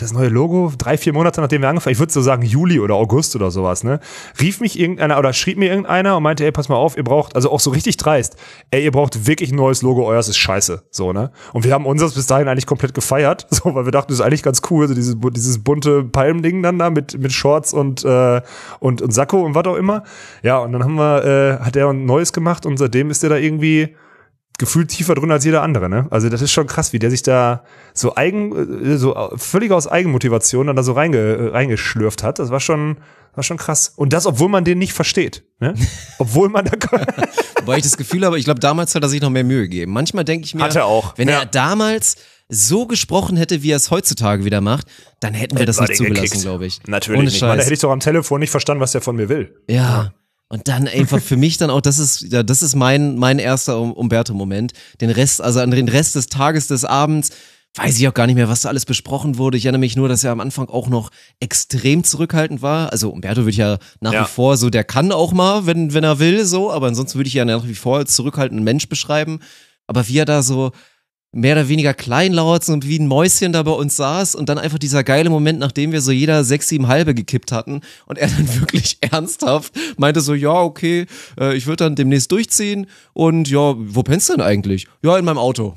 das neue Logo, drei, vier Monate nachdem wir angefangen, ich würde so sagen Juli oder August oder sowas, ne, rief mich irgendeiner oder schrieb mir irgendeiner und meinte, ey, pass mal auf, ihr braucht, also auch so richtig dreist, ey, ihr braucht wirklich ein neues Logo, euers ist scheiße, so, ne. Und wir haben unseres bis dahin eigentlich komplett gefeiert, so, weil wir dachten, das ist eigentlich ganz cool, so dieses, dieses bunte Palmding dann da mit, mit Shorts und, äh, und, und Sakko und was auch immer. Ja, und dann haben wir, äh, hat er ein neues gemacht und seitdem ist der da irgendwie gefühlt tiefer drin als jeder andere, ne? Also das ist schon krass, wie der sich da so eigen, so völlig aus Eigenmotivation dann da so reinge, reingeschlürft hat. Das war schon, war schon krass. Und das, obwohl man den nicht versteht, ne? Obwohl man da Wobei ich das Gefühl habe, ich glaube, damals hat er sich noch mehr Mühe gegeben. Manchmal denke ich mir, hat er auch. wenn ja. er damals so gesprochen hätte, wie er es heutzutage wieder macht, dann hätten wir das nicht zugelassen, glaube ich. Natürlich Ohne nicht. Scheiß. Man, da hätte ich doch am Telefon nicht verstanden, was der von mir will. Ja. ja. Und dann einfach für mich dann auch, das ist, ja, das ist mein, mein erster Umberto-Moment. Den Rest, also an den Rest des Tages, des Abends, weiß ich auch gar nicht mehr, was da alles besprochen wurde. Ich erinnere mich nur, dass er am Anfang auch noch extrem zurückhaltend war. Also Umberto würde ich ja nach ja. wie vor so, der kann auch mal, wenn, wenn er will, so, aber ansonsten würde ich ja nach wie vor als zurückhaltenden Mensch beschreiben. Aber wie er da so mehr oder weniger kleinlaut und wie ein Mäuschen da bei uns saß und dann einfach dieser geile Moment, nachdem wir so jeder sechs, sieben halbe gekippt hatten und er dann wirklich ernsthaft meinte so, ja, okay, äh, ich würde dann demnächst durchziehen und ja, wo pennst du denn eigentlich? Ja, in meinem Auto.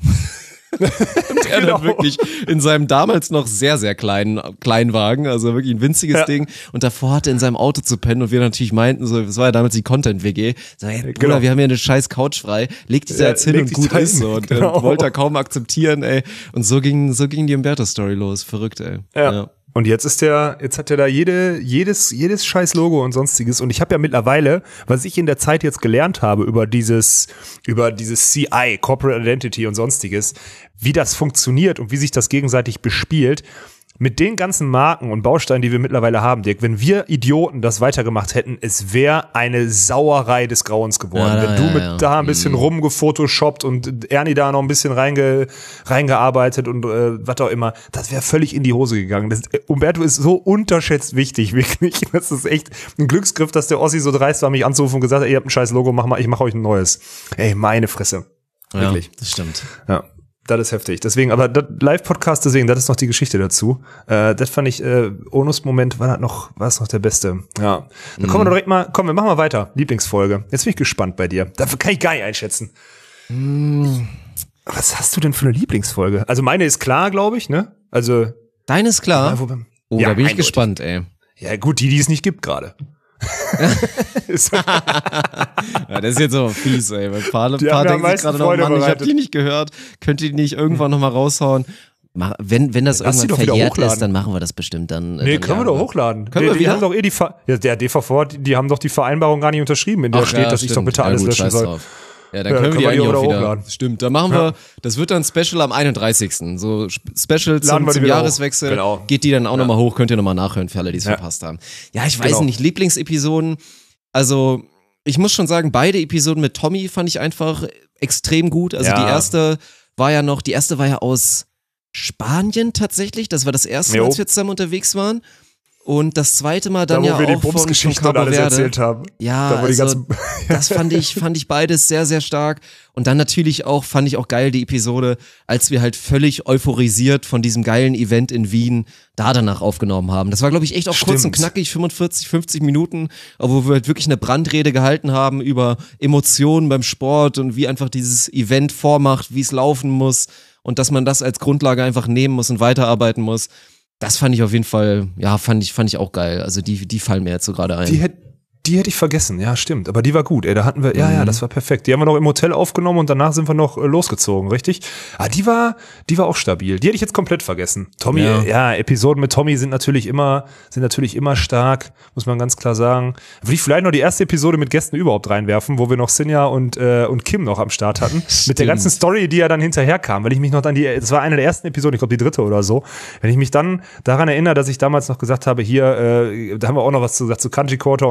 Und er genau. dann wirklich in seinem damals noch sehr, sehr kleinen Kleinwagen, also wirklich ein winziges ja. Ding, und davor hatte in seinem Auto zu pennen und wir natürlich meinten, so, das war ja damals die Content-W G, so, hey, Bruder, genau. wir haben hier eine scheiß Couch frei, leg dich da ja, jetzt hin und gut ist so, und genau. wollte er kaum akzeptieren, ey, und so ging, so ging die Umberto-Story los, verrückt, ey. Ja. ja. Und jetzt ist der, jetzt hat er da jede, jedes, jedes scheiß Logo und sonstiges. Und ich habe ja mittlerweile, was ich in der Zeit jetzt gelernt habe über dieses, über dieses C I, Corporate Identity und sonstiges, wie das funktioniert und wie sich das gegenseitig bespielt. Mit den ganzen Marken und Bausteinen, die wir mittlerweile haben, Dirk, wenn wir Idioten das weitergemacht hätten, es wäre eine Sauerei des Grauens geworden. Ja, wenn du ja, mit ja. da ein bisschen mhm. rumgefotoshoppt und Ernie da noch ein bisschen reinge, reingearbeitet und äh, was auch immer, das wäre völlig in die Hose gegangen. Das, äh, Umberto ist so unterschätzt wichtig, wirklich. Das ist echt ein Glücksgriff, dass der Ossi so dreist war, mich anzurufen und gesagt hat, ihr habt ein scheiß Logo, mach mal, ich mach euch ein neues. Ey, meine Fresse. Wirklich. Ja, das stimmt. Ja. Das ist heftig. Deswegen, aber das Live-Podcast, deswegen, das ist noch die Geschichte dazu. Äh, das fand ich, äh, Onus-Moment war das noch, war es noch der beste. Ja. Dann kommen wir direkt mal, komm, wir machen mal weiter. Lieblingsfolge. Jetzt bin ich gespannt bei dir. Dafür kann ich gar nicht einschätzen. Mm. Was hast du denn für eine Lieblingsfolge? Also meine ist klar, glaube ich, ne? Also. Deine ist klar? Ja, oh, ja, da bin ich eindeutig. gespannt, ey. Ja, gut, die, die es nicht gibt gerade. Ja, das ist jetzt aber fies, ey. Ein paar, Die paar haben denken sich gerade noch, Mann, ich hab bereitet. die nicht gehört. Könnt ihr die nicht irgendwann nochmal raushauen? Mach, wenn, wenn das Lass die irgendwann doch wieder verjährt hochladen. ist, dann machen wir das bestimmt. Dann, Nee, dann können ja, wir doch hochladen. Können die, wir die wieder? haben doch eh die, Ver- ja, der D V V, die, die haben doch die Vereinbarung gar nicht unterschrieben, in der Ach, steht, ja, dass ich doch stimmt. bitte Ja, alles gut, löschen scheiß soll. drauf. Ja, dann Ja, können dann wir die können wir eigentlich die auch wieder wieder. hochladen. Stimmt, dann machen Ja. wir, das wird dann Special am einunddreißigsten So Special Laden zum, wir zum wieder hoch. Jahreswechsel. Genau. Geht die dann auch Ja. nochmal hoch, könnt ihr nochmal nachhören für alle, die es Ja. verpasst haben. Ja, ich weiß Genau. nicht, Lieblingsepisoden, also ich muss schon sagen, beide Episoden mit Tommy fand ich einfach extrem gut. Also Ja. die erste war ja noch, die erste war ja aus Spanien tatsächlich. Das war das erste Mal, Jo. als wir zusammen unterwegs waren. Und das zweite Mal dann Da, wo ja wir die auch von, von Bumsgeschichten und Cabo alles Verde. erzählt haben. Ja, Da, wo die also, ganzen das fand ich, fand ich beides sehr, sehr stark. Und dann natürlich auch, fand ich auch geil die Episode, als wir halt völlig euphorisiert von diesem geilen Event in Wien da danach aufgenommen haben. Das war, glaube ich, echt auch kurz und Stimmt. knackig, fünfundvierzig, fünfzig Minuten, wo wir halt wirklich eine Brandrede gehalten haben über Emotionen beim Sport und wie einfach dieses Event vormacht, wie es laufen muss und dass man das als Grundlage einfach nehmen muss und weiterarbeiten muss. Das fand ich auf jeden Fall, ja, fand ich, fand ich auch geil. Also die, die fallen mir jetzt so gerade ein. Die hätte die hätte ich vergessen, ja, stimmt. Aber die war gut, ey. Da hatten wir, ja, ja, das war perfekt. Die haben wir noch im Hotel aufgenommen und danach sind wir noch äh, losgezogen, richtig? Ah, die war, die war auch stabil. Die hätte ich jetzt komplett vergessen. Tommy, Ja. ja, ja Episoden mit Tommy sind natürlich immer, sind natürlich immer stark, muss man ganz klar sagen. Würde ich vielleicht noch die erste Episode mit Gästen überhaupt reinwerfen, wo wir noch Sinja und, äh, und Kim noch am Start hatten. Mit der ganzen Story, die ja dann hinterher kam. Weil ich mich noch an die, das war eine der ersten Episoden, ich glaube die dritte oder so. Wenn ich mich dann daran erinnere, dass ich damals noch gesagt habe, hier, äh, da haben wir auch noch was zu gesagt zu Kanji Quarter und sonstiges.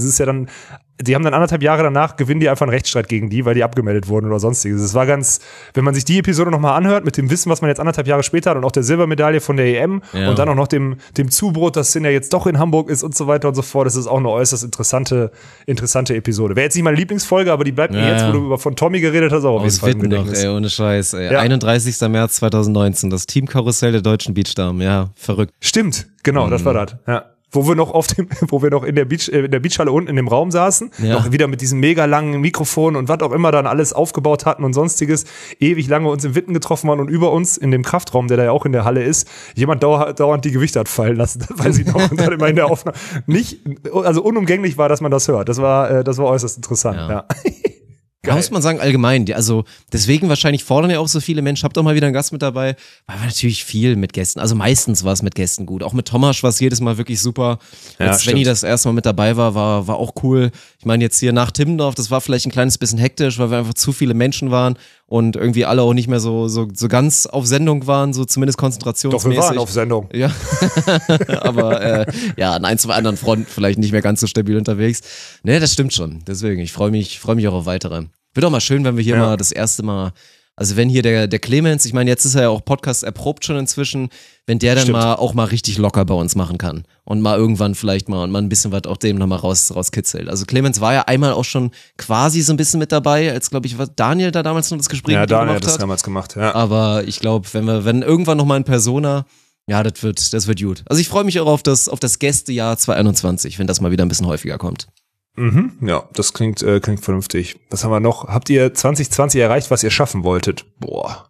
sonstiges. Es ist ja dann, die haben dann anderthalb Jahre danach, gewinnen die einfach einen Rechtsstreit gegen die, weil die abgemeldet wurden oder sonstiges. Es war ganz, wenn man sich die Episode nochmal anhört, mit dem Wissen, was man jetzt anderthalb Jahre später hat und auch der Silbermedaille von der E M ja. und dann auch noch dem, dem Zubrot, dass Sinner jetzt doch in Hamburg ist und so weiter und so fort, das ist auch eine äußerst interessante, interessante Episode. Wäre jetzt nicht meine Lieblingsfolge, aber die bleibt mir ja, jetzt, ja. wo du über von Tommy geredet hast, auch auf jeden Fall im Gedächtnis. Ey, ohne Scheiß. Ey. Ja. einunddreißigster März zweitausendneunzehn, das Teamkarussell der deutschen Beachdamen. Ja, verrückt. Stimmt, genau, mhm. das war das. Ja. Wo wir noch auf dem, wo wir noch in der Beach, in der Beachhalle unten in dem Raum saßen, ja. noch wieder mit diesem mega langen Mikrofon und was auch immer dann alles aufgebaut hatten und sonstiges, ewig lange uns im Witten getroffen waren und über uns in dem Kraftraum, der da ja auch in der Halle ist, jemand dauer, dauernd die Gewichte hat fallen lassen, weil sie noch und dann immer in der Aufnahme nicht, also unumgänglich war, dass man das hört. Das war, das war äußerst interessant, ja. ja. Da muss man sagen, allgemein, die, also deswegen wahrscheinlich fordern ja auch so viele Menschen, habt doch mal wieder einen Gast mit dabei, weil wir natürlich viel mit Gästen, also meistens war es mit Gästen gut, auch mit Thomas war es jedes Mal wirklich super, ja, als Svenny das erste Mal mit dabei war, war war auch cool. Ich meine jetzt hier nach Timmendorf, das war vielleicht ein kleines bisschen hektisch, weil wir einfach zu viele Menschen waren und irgendwie alle auch nicht mehr so so so ganz auf Sendung waren, so zumindest konzentrationsmäßig. Doch, wir waren auf Sendung. Ja, aber äh, ja, an ein, zwei anderen Fronten vielleicht nicht mehr ganz so stabil unterwegs. Ne, das stimmt schon, deswegen, ich freue mich, freue mich auch auf weitere. Wird auch mal schön, wenn wir hier ja. mal das erste Mal, also wenn hier der der Clemens, ich meine, jetzt ist er ja auch Podcast erprobt schon inzwischen, wenn der dann Stimmt. mal auch mal richtig locker bei uns machen kann und mal irgendwann vielleicht mal und mal ein bisschen was auch dem nochmal raus, rauskitzelt. Also Clemens war ja einmal auch schon quasi so ein bisschen mit dabei, als glaube ich, was Daniel da damals noch das Gespräch ja, mit ihm Daniel gemacht hat das hat. damals gemacht, ja. Aber ich glaube, wenn wir, wenn irgendwann nochmal in Persona, ja, das wird, das wird gut. Also ich freue mich auch auf das, auf das Gästejahr zwanzig einundzwanzig, wenn das mal wieder ein bisschen häufiger kommt. Mhm, ja, das klingt äh, klingt vernünftig. Was haben wir noch? Habt ihr zwanzig zwanzig erreicht, was ihr schaffen wolltet? Boah.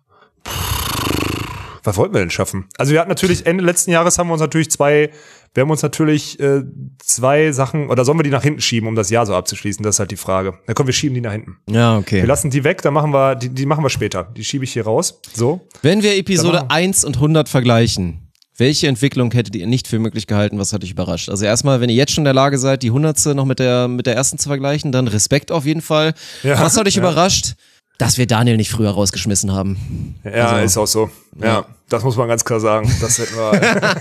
Was wollten wir denn schaffen? Also wir hatten natürlich, Ende letzten Jahres haben wir uns natürlich zwei, wir haben uns natürlich äh, zwei Sachen, oder sollen wir die nach hinten schieben, um das Jahr so abzuschließen? Das ist halt die Frage. Na komm, wir schieben die nach hinten. Ja, okay. Wir lassen die weg, dann machen wir, die, die machen wir später. Die schiebe ich hier raus. So. Wenn wir Episode eins und hundert vergleichen, welche Entwicklung hättet ihr nicht für möglich gehalten? Was hat euch überrascht? Also erstmal, wenn ihr jetzt schon in der Lage seid, die hundertste noch mit der mit der ersten zu vergleichen, dann Respekt auf jeden Fall. Ja, was hat euch ja. überrascht? Dass wir Daniel nicht früher rausgeschmissen haben. Ja, also, ist auch so. Ja, ja, das muss man ganz klar sagen. Das hätten wir.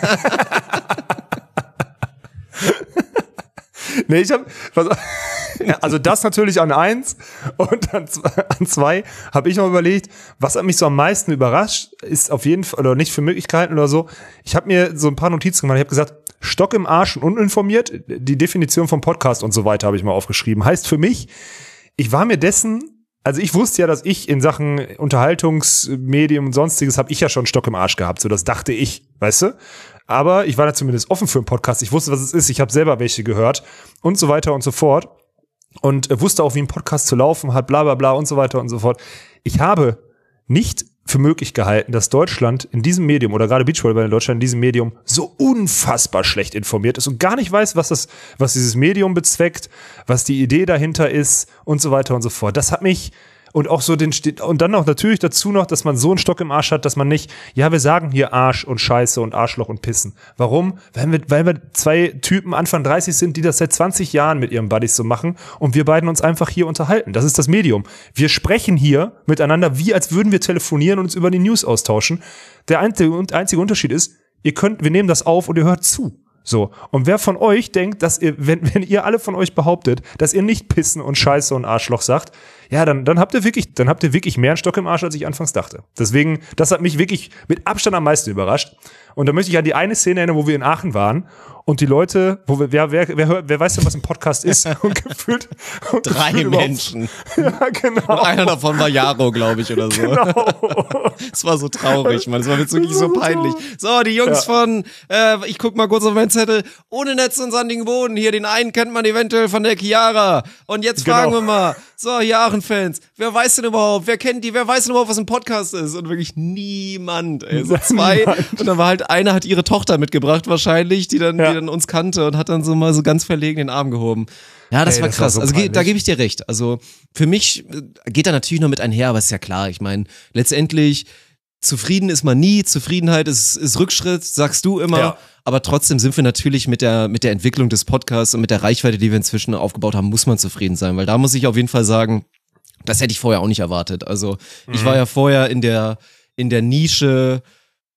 Nee, ich hab, also das natürlich an eins und an zwei, an zwei habe ich noch überlegt, was hat mich so am meisten überrascht, ist auf jeden Fall, oder nicht für Möglichkeiten oder so, ich habe mir so ein paar Notizen gemacht, ich habe gesagt, Stock im Arsch und uninformiert, die Definition vom Podcast und so weiter habe ich mal aufgeschrieben, heißt für mich, ich war mir dessen, also ich wusste ja, dass ich in Sachen Unterhaltungsmedium und sonstiges habe ich ja schon Stock im Arsch gehabt, so das dachte ich, weißt du? Aber ich war da zumindest offen für einen Podcast. Ich wusste, was es ist. Ich habe selber welche gehört und so weiter und so fort. Und wusste auch, wie ein Podcast zu laufen hat, bla bla bla und so weiter und so fort. Ich habe nicht für möglich gehalten, dass Deutschland in diesem Medium oder gerade Beachvolleyball in Deutschland in diesem Medium so unfassbar schlecht informiert ist und gar nicht weiß, was das, was dieses Medium bezweckt, was die Idee dahinter ist und so weiter und so fort. Das hat mich und auch so den, und dann noch natürlich dazu noch, dass man so einen Stock im Arsch hat, dass man nicht, ja, wir sagen hier Arsch und Scheiße und Arschloch und Pissen. Warum? Weil wir, weil wir zwei Typen Anfang dreißig sind, die das seit zwanzig Jahren mit ihren Buddies so machen und wir beiden uns einfach hier unterhalten. Das ist das Medium. Wir sprechen hier miteinander, wie als würden wir telefonieren und uns über die News austauschen. Der einzige, einzige Unterschied ist, ihr könnt, wir nehmen das auf und ihr hört zu. So. Und wer von euch denkt, dass ihr, wenn, wenn ihr alle von euch behauptet, dass ihr nicht Pissen und Scheiße und Arschloch sagt, ja, dann, dann habt ihr wirklich, dann habt ihr wirklich mehr einen Stock im Arsch, als ich anfangs dachte. Deswegen, das hat mich wirklich mit Abstand am meisten überrascht. Und da möchte ich an die eine Szene erinnern, wo wir in Aachen waren und die Leute, wo wir, wer, wer, wer, wer weiß denn, was ein Podcast ist? Und gefühlt, und drei gefühlt Menschen. Ja, genau. Und einer davon war Jaro, glaube ich, oder so. Genau. Es war so traurig, man. Es war jetzt wirklich so peinlich. So, die Jungs ja. von, äh, ich guck mal kurz auf meinen Zettel, ohne Netz und sandigen Boden. Hier, den einen kennt man eventuell von der Chiara. Und jetzt genau. fragen wir mal, so, hier Aachen-Fans, wer weiß denn überhaupt, wer kennt die, wer weiß denn überhaupt, was ein Podcast ist? Und wirklich niemand, ey. So zwei. Niemand. Und dann war halt, eine hat ihre Tochter mitgebracht wahrscheinlich, die dann, ja. die dann uns kannte und hat dann so mal so ganz verlegen den Arm gehoben. Ja, das Ey, war das krass. War so also da gebe ich dir recht. Also für mich geht da natürlich nur mit einher, aber ist ja klar. Ich meine, letztendlich zufrieden ist man nie, Zufriedenheit ist, ist Rückschritt, sagst du immer. Ja. Aber trotzdem sind wir natürlich mit der mit der Entwicklung des Podcasts und mit der Reichweite, die wir inzwischen aufgebaut haben, muss man zufrieden sein. Weil da muss ich auf jeden Fall sagen, das hätte ich vorher auch nicht erwartet. Also ich war ja vorher in der in der Nische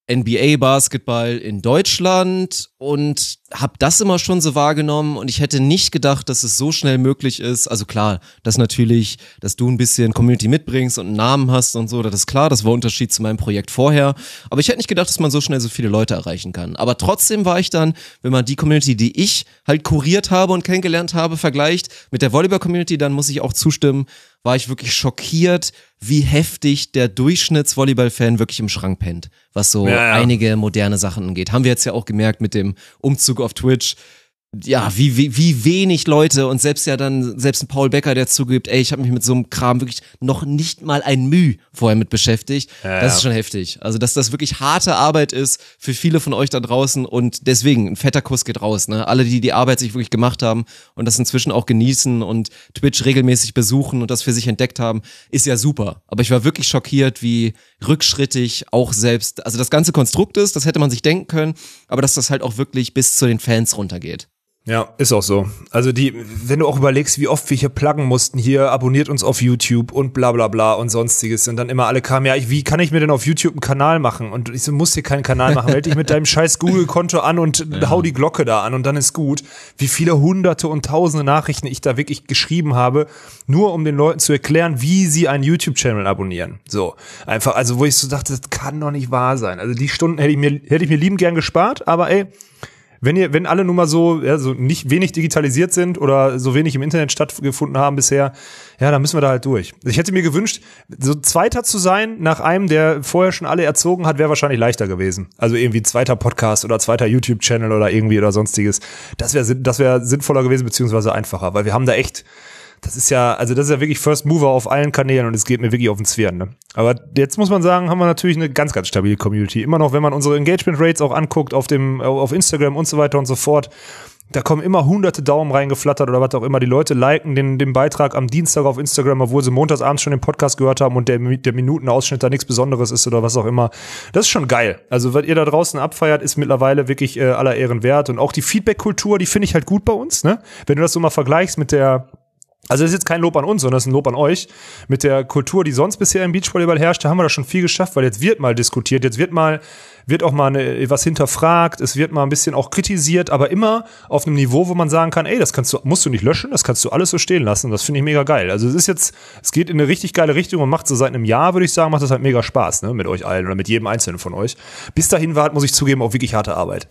N B A-Basketball in Deutschland und habe das immer schon so wahrgenommen und ich hätte nicht gedacht, dass es so schnell möglich ist. Also klar, dass natürlich, dass du ein bisschen Community mitbringst und einen Namen hast und so, das ist klar, das war ein Unterschied zu meinem Projekt vorher. Aber ich hätte nicht gedacht, dass man so schnell so viele Leute erreichen kann. Aber trotzdem war ich dann, wenn man die Community, die ich halt kuriert habe und kennengelernt habe, vergleicht mit der Volleyball-Community, dann muss ich auch zustimmen, war ich wirklich schockiert, wie heftig der Durchschnitts-Volleyball-Fan wirklich im Schrank pennt, was so ja, ja. einige moderne Sachen angeht. Haben wir jetzt ja auch gemerkt mit dem Umzug auf Twitch. Ja, wie, wie, wie wenig Leute und selbst ja dann, selbst ein Paul Becker, der zugibt, ey, ich habe mich mit so einem Kram wirklich noch nicht mal ein Müh vorher mit beschäftigt. Ja, das ja. ist schon heftig. Also, dass das wirklich harte Arbeit ist für viele von euch da draußen und deswegen, ein fetter Kuss geht raus, ne? Alle, die die Arbeit sich wirklich gemacht haben und das inzwischen auch genießen und Twitch regelmäßig besuchen und das für sich entdeckt haben, ist ja super. Aber ich war wirklich schockiert, wie rückschrittig auch selbst, also das ganze Konstrukt ist, das hätte man sich denken können, aber dass das halt auch wirklich bis zu den Fans runtergeht. Ja, ist auch so. Also die, wenn du auch überlegst, wie oft wir hier pluggen mussten, hier abonniert uns auf YouTube und bla bla bla und sonstiges und dann immer alle kamen, ja, ich, wie kann ich mir denn auf YouTube einen Kanal machen? Und ich so, musst dir keinen Kanal machen, melde dich mit deinem scheiß Google-Konto an und ja. hau die Glocke da an und dann ist gut. Wie viele hunderte und tausende Nachrichten ich da wirklich geschrieben habe, nur um den Leuten zu erklären, wie sie einen YouTube-Channel abonnieren. So, einfach, also wo ich so dachte, das kann doch nicht wahr sein. Also die Stunden hätte ich mir, hätte ich mir liebend gern gespart, aber ey, Wenn ihr, wenn alle nun mal so, ja, so nicht wenig digitalisiert sind oder so wenig im Internet stattgefunden haben bisher, ja, dann müssen wir da halt durch. Ich hätte mir gewünscht, so Zweiter zu sein nach einem, der vorher schon alle erzogen hat, wäre wahrscheinlich leichter gewesen. Also irgendwie zweiter Podcast oder zweiter YouTube-Channel oder irgendwie oder sonstiges. Das wäre, das wäre sinnvoller gewesen, beziehungsweise einfacher, weil wir haben da echt, das ist ja, also das ist ja wirklich First Mover auf allen Kanälen und es geht mir wirklich auf den Zwirn, ne? Aber jetzt muss man sagen, haben wir natürlich eine ganz, ganz stabile Community. Immer noch, wenn man unsere Engagement Rates auch anguckt auf dem, auf Instagram und so weiter und so fort, da kommen immer hunderte Daumen reingeflattert oder was auch immer. Die Leute liken den, den Beitrag am Dienstag auf Instagram, obwohl sie montagsabends schon den Podcast gehört haben und der, der Minutenausschnitt da nichts Besonderes ist oder was auch immer. Das ist schon geil. Also, was ihr da draußen abfeiert, ist mittlerweile wirklich äh, aller Ehren wert. Und auch die Feedback-Kultur, die finde ich halt gut bei uns, ne? Wenn du das so mal vergleichst mit der, also das ist jetzt kein Lob an uns, sondern das ist ein Lob an euch. Mit der Kultur, die sonst bisher im Beachvolleyball herrscht, da haben wir da schon viel geschafft, weil jetzt wird mal diskutiert, jetzt wird mal, wird auch mal eine, was hinterfragt, es wird mal ein bisschen auch kritisiert, aber immer auf einem Niveau, wo man sagen kann, ey, das kannst du, musst du nicht löschen, das kannst du alles so stehen lassen. Das finde ich mega geil. Also es ist jetzt, es geht in eine richtig geile Richtung und macht so seit einem Jahr, würde ich sagen, macht das halt mega Spaß, ne, mit euch allen oder mit jedem Einzelnen von euch. Bis dahin war, muss ich zugeben, auch wirklich harte Arbeit.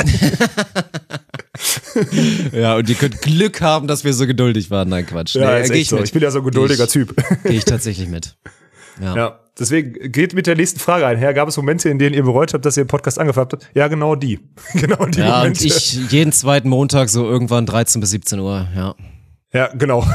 Ja, und ihr könnt Glück haben, dass wir so geduldig waren. Nein, Quatsch. Ja, Nee, ist geh echt ich so. mit. Ich bin ja so ein geduldiger ich, Typ. Gehe ich tatsächlich mit. Ja. Ja, deswegen geht mit der nächsten Frage einher. Gab es Momente, in denen ihr bereut habt, dass ihr den Podcast angefangen habt? Ja, genau die. Genau die Ja, Momente. und ich jeden zweiten Montag so irgendwann dreizehn bis siebzehn Uhr, ja. Ja, genau.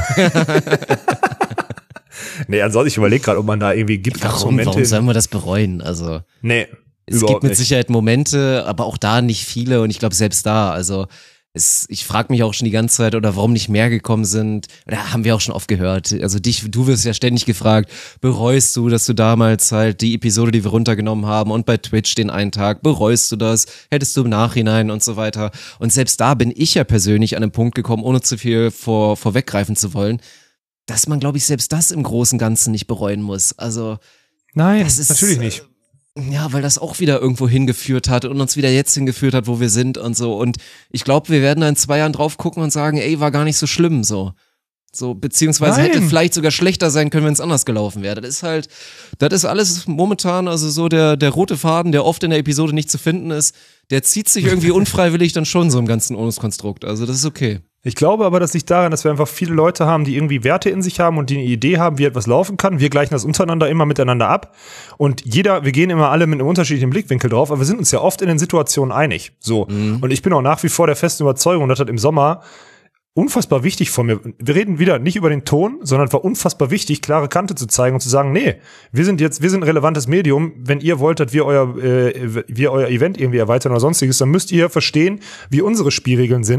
Nee, ansonsten, ich überlege gerade, ob man da irgendwie gibt. Warum, Momente, warum sollen wir das bereuen? Also, nee, es gibt mit Sicherheit Momente, aber auch da nicht viele und ich glaube selbst da, also es, ich frage mich auch schon die ganze Zeit, oder warum nicht mehr gekommen sind. Da haben wir auch schon oft gehört. Also dich, du wirst ja ständig gefragt, bereust du, dass du damals halt die Episode, die wir runtergenommen haben und bei Twitch den einen Tag, bereust du das? Hättest du im Nachhinein und so weiter. Und selbst da bin ich ja persönlich an einen Punkt gekommen, ohne zu viel vor, vorweggreifen zu wollen, dass man, glaube ich, selbst das im Großen und Ganzen nicht bereuen muss. Also Nein, das ist, natürlich nicht. Ja, weil das auch wieder irgendwo hingeführt hat und uns wieder jetzt hingeführt hat, wo wir sind und so. Und ich glaube, wir werden da in zwei Jahren drauf gucken und sagen, ey, war gar nicht so schlimm so. So, beziehungsweise Nein. hätte vielleicht sogar schlechter sein können, wenn es anders gelaufen wäre. Das ist halt, das ist alles momentan, also so der, der rote Faden, der oft in der Episode nicht zu finden ist, der zieht sich irgendwie unfreiwillig dann schon so im ganzen Onus-Konstrukt. Also das ist okay. Ich glaube aber, das liegt daran, dass wir einfach viele Leute haben, die irgendwie Werte in sich haben und die eine Idee haben, wie etwas laufen kann. Wir gleichen das untereinander immer miteinander ab. Und jeder, wir gehen immer alle mit einem unterschiedlichen Blickwinkel drauf, aber wir sind uns ja oft in den Situationen einig. So. Mhm. Und ich bin auch nach wie vor der festen Überzeugung, dass das im Sommer unfassbar wichtig von mir. Wir reden wieder nicht über den Ton, sondern es war unfassbar wichtig, klare Kante zu zeigen und zu sagen, nee, wir sind jetzt, wir sind ein relevantes Medium. Wenn ihr wollt, dass wir euer, äh, wir euer Event irgendwie erweitern oder sonstiges, dann müsst ihr verstehen, wie unsere Spielregeln sind.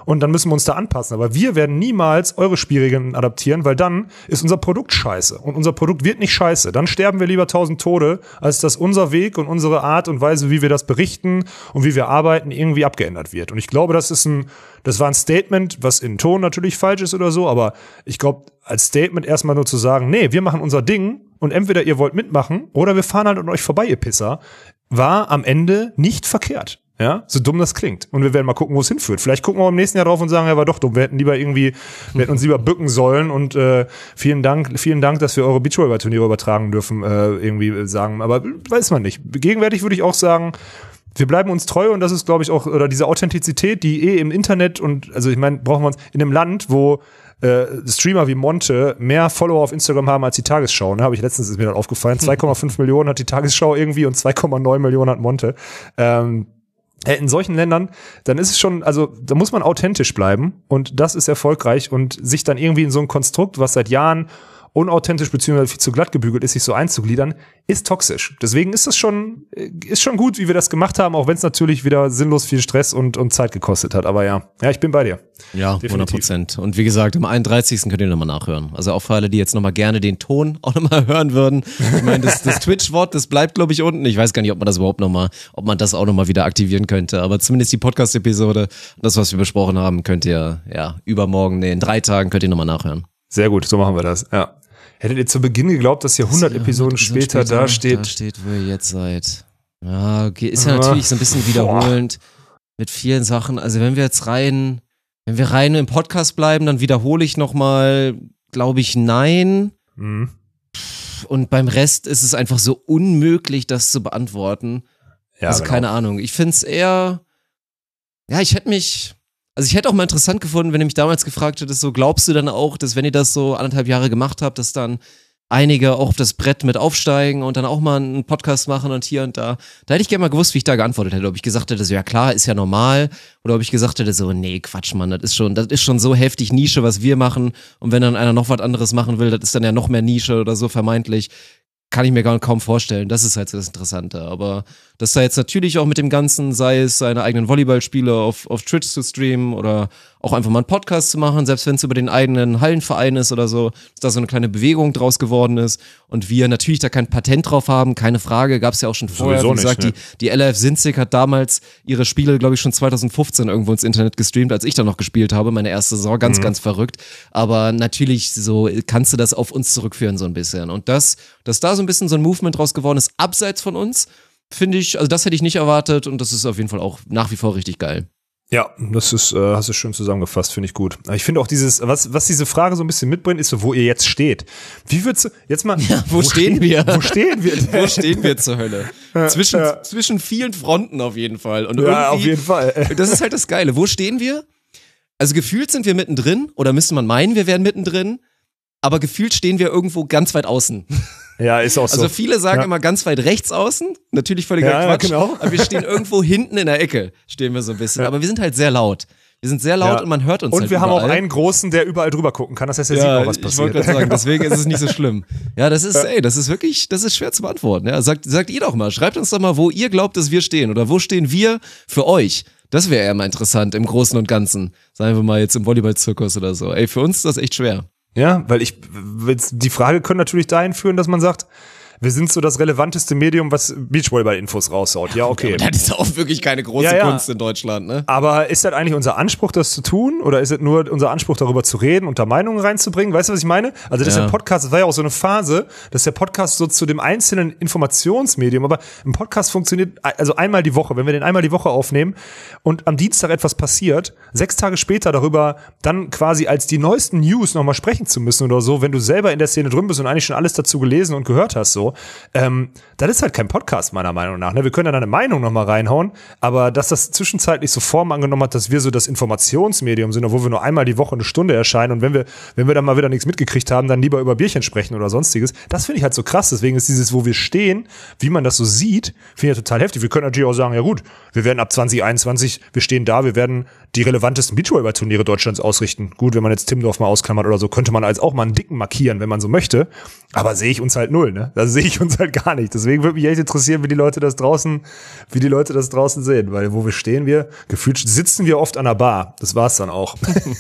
und dann müssen wir uns da anpassen. Aber wir werden niemals eure Spielregeln adaptieren, weil dann ist unser Produkt scheiße. Und unser Produkt wird nicht scheiße. Dann sterben wir lieber tausend Tode, als dass unser Weg und unsere Art und Weise, wie wir das berichten und wie wir arbeiten, irgendwie abgeändert wird. Und ich glaube, das ist ein, das war ein Statement, was in Ton natürlich falsch ist oder so, aber ich glaube, als Statement erstmal nur zu sagen, nee, wir machen unser Ding und entweder ihr wollt mitmachen oder wir fahren halt an euch vorbei, ihr Pisser, war am Ende nicht verkehrt. Ja, so dumm das klingt. Und wir werden mal gucken, wo es hinführt. Vielleicht gucken wir im nächsten Jahr drauf und sagen, ja, war doch dumm. Wir hätten lieber irgendwie, wir hätten uns lieber bücken sollen und äh, vielen Dank, vielen Dank, dass wir eure Beachvolleyball-Turniere übertragen dürfen, äh, irgendwie sagen. Aber weiß man nicht. Gegenwärtig würde ich auch sagen, wir bleiben uns treu und das ist, glaube ich, auch, oder diese Authentizität, die eh im Internet und, also ich meine, brauchen wir uns in einem Land, wo äh, Streamer wie Monte mehr Follower auf Instagram haben als die Tagesschau, ne, habe ich letztens, ist mir dann aufgefallen, zwei Komma fünf Millionen hat die Tagesschau irgendwie und zwei Komma neun Millionen hat Monte. Ähm, In solchen Ländern, dann ist es schon, also da muss man authentisch bleiben und das ist erfolgreich und sich dann irgendwie in so ein Konstrukt, was seit Jahren unauthentisch beziehungsweise viel zu glatt gebügelt ist, sich so einzugliedern, ist toxisch. Deswegen ist das schon, ist schon gut, wie wir das gemacht haben, auch wenn es natürlich wieder sinnlos viel Stress und, und Zeit gekostet hat. Aber ja, ja, ich bin bei dir. Ja, definitiv. hundert Prozent. Und wie gesagt, am einunddreißigsten könnt ihr nochmal nachhören. Also auch für alle, die jetzt nochmal gerne den Ton auch nochmal hören würden. Ich meine, das, das Twitch-Wort, das bleibt, glaube ich, unten. Ich weiß gar nicht, ob man das überhaupt nochmal, ob man das auch nochmal wieder aktivieren könnte. Aber zumindest die Podcast-Episode, das, was wir besprochen haben, könnt ihr, ja, übermorgen, nee, in drei Tagen könnt ihr nochmal nachhören. Sehr gut, so machen wir das, ja. Hättet ihr zu Beginn geglaubt, dass hier hundert Episoden später, später da steht? Da steht, wo ihr jetzt seid. Ja, okay. Ist ja natürlich so ein bisschen wiederholend mit vielen Sachen. Also wenn wir jetzt rein, wenn wir rein im Podcast bleiben, dann wiederhole ich nochmal, glaube ich, nein. Mhm. Und beim Rest ist es einfach so unmöglich, das zu beantworten. Ja, also genau. Keine Ahnung. Ich finde es eher, ja, ich hätte mich... Also ich hätte auch mal interessant gefunden, wenn ihr mich damals gefragt hättet, so glaubst du dann auch, dass wenn ihr das so anderthalb Jahre gemacht habt, dass dann einige auch auf das Brett mit aufsteigen und dann auch mal einen Podcast machen und hier und da. Da hätte ich gerne mal gewusst, wie ich da geantwortet hätte. Ob ich gesagt hätte, so ja klar, ist ja normal. Oder ob ich gesagt hätte, so nee, Quatsch, Mann, das ist schon, das ist schon so heftig Nische, was wir machen. Und wenn dann einer noch was anderes machen will, das ist dann ja noch mehr Nische oder so vermeintlich. Kann ich mir gar kaum vorstellen. Das ist halt so das Interessante. Aber dass da jetzt natürlich auch mit dem Ganzen, sei es seine eigenen Volleyballspiele auf, auf Twitch zu streamen oder auch einfach mal einen Podcast zu machen, selbst wenn es über den eigenen Hallenverein ist oder so, dass da so eine kleine Bewegung draus geworden ist und wir natürlich da kein Patent drauf haben, keine Frage, gab es ja auch schon vorher. Sowieso wie gesagt, nicht, ne? die, die L R F Sinzig hat damals ihre Spiele, glaube ich, schon zweitausendfünfzehn irgendwo ins Internet gestreamt, als ich da noch gespielt habe, meine erste Saison, ganz, mhm. ganz verrückt. Aber natürlich so kannst du das auf uns zurückführen so ein bisschen. Und das, dass da so ein bisschen so ein Movement draus geworden ist, abseits von uns, finde ich, also das hätte ich nicht erwartet und das ist auf jeden Fall auch nach wie vor richtig geil. Ja, das ist, äh, hast du schön zusammengefasst, finde ich gut. Ich finde auch dieses, was, was diese Frage so ein bisschen mitbringt, ist so, wo ihr jetzt steht. Wie würdest du, jetzt mal, ja, wo, wo stehen steht, wir? Wo stehen wir? Wo stehen wir zur Hölle? Ja, zwischen, ja. zwischen vielen Fronten auf jeden Fall. Und ja, auf jeden Fall. Das ist halt das Geile. Wo stehen wir? Also gefühlt sind wir mittendrin oder müsste man meinen, wir wären mittendrin, aber gefühlt stehen wir irgendwo ganz weit außen. Ja, ist auch so. Also viele sagen ja. immer ganz weit rechts außen, natürlich völliger ja, Quatsch, ja, genau. aber wir stehen irgendwo hinten in der Ecke, stehen wir so ein bisschen. Ja. Aber wir sind halt sehr laut. Wir sind sehr laut ja. und man hört uns und halt Und wir überall. haben auch einen Großen, der überall drüber gucken kann. Das heißt, er ja, sieht auch, was passiert. Ich wollte gerade sagen, deswegen ist es nicht so schlimm. Ja, das ist, ey, das ist wirklich, das ist schwer zu beantworten. Ja, sagt, sagt ihr doch mal, schreibt uns doch mal, wo ihr glaubt, dass wir stehen oder wo stehen wir für euch. Das wäre eher mal interessant im Großen und Ganzen. Sagen wir mal jetzt im Volleyball-Zirkus oder so. Ey, für uns ist das echt schwer. Ja, weil ich, die Frage könnte natürlich dahin führen, dass man sagt, wir sind so das relevanteste Medium, was Beachvolleyball-Infos raushaut. Ja, okay. Aber das ist auch wirklich keine große ja, ja. Kunst in Deutschland, ne? Aber ist das eigentlich unser Anspruch, das zu tun? Oder ist es nur unser Anspruch, darüber zu reden und da Meinungen reinzubringen? Weißt du, was ich meine? Also das ja. ist der Podcast, das war ja auch so eine Phase, dass der Podcast so zu dem einzelnen Informationsmedium, aber ein Podcast funktioniert also einmal die Woche. Wenn wir den einmal die Woche aufnehmen und am Dienstag etwas passiert, sechs Tage später darüber dann quasi als die neuesten News nochmal sprechen zu müssen oder so, wenn du selber in der Szene drin bist und eigentlich schon alles dazu gelesen und gehört hast, so, Ähm, das ist halt kein Podcast, meiner Meinung nach. Ne? Wir können da eine Meinung nochmal reinhauen, aber dass das zwischenzeitlich so Form angenommen hat, dass wir so das Informationsmedium sind, obwohl wir nur einmal die Woche eine Stunde erscheinen und wenn wir, wenn wir dann mal wieder nichts mitgekriegt haben, dann lieber über Bierchen sprechen oder sonstiges. Das finde ich halt so krass. Deswegen ist dieses, wo wir stehen, wie man das so sieht, finde ich ja total heftig. Wir können natürlich auch sagen, ja gut, wir werden ab zwanzig einundzwanzig, wir stehen da, wir werden die relevantesten Beachvolleyball-Turniere Deutschlands ausrichten. Gut, wenn man jetzt Timmendorf mal ausklammert oder so, könnte man als auch mal einen Dicken markieren, wenn man so möchte. Aber sehe ich uns halt null, ne? Da sehe ich uns halt gar nicht. Deswegen würde mich echt interessieren, wie die Leute das draußen, wie die Leute das draußen sehen. Weil wo wir stehen, wir, gefühlt sitzen wir oft an der Bar. Das war's dann auch.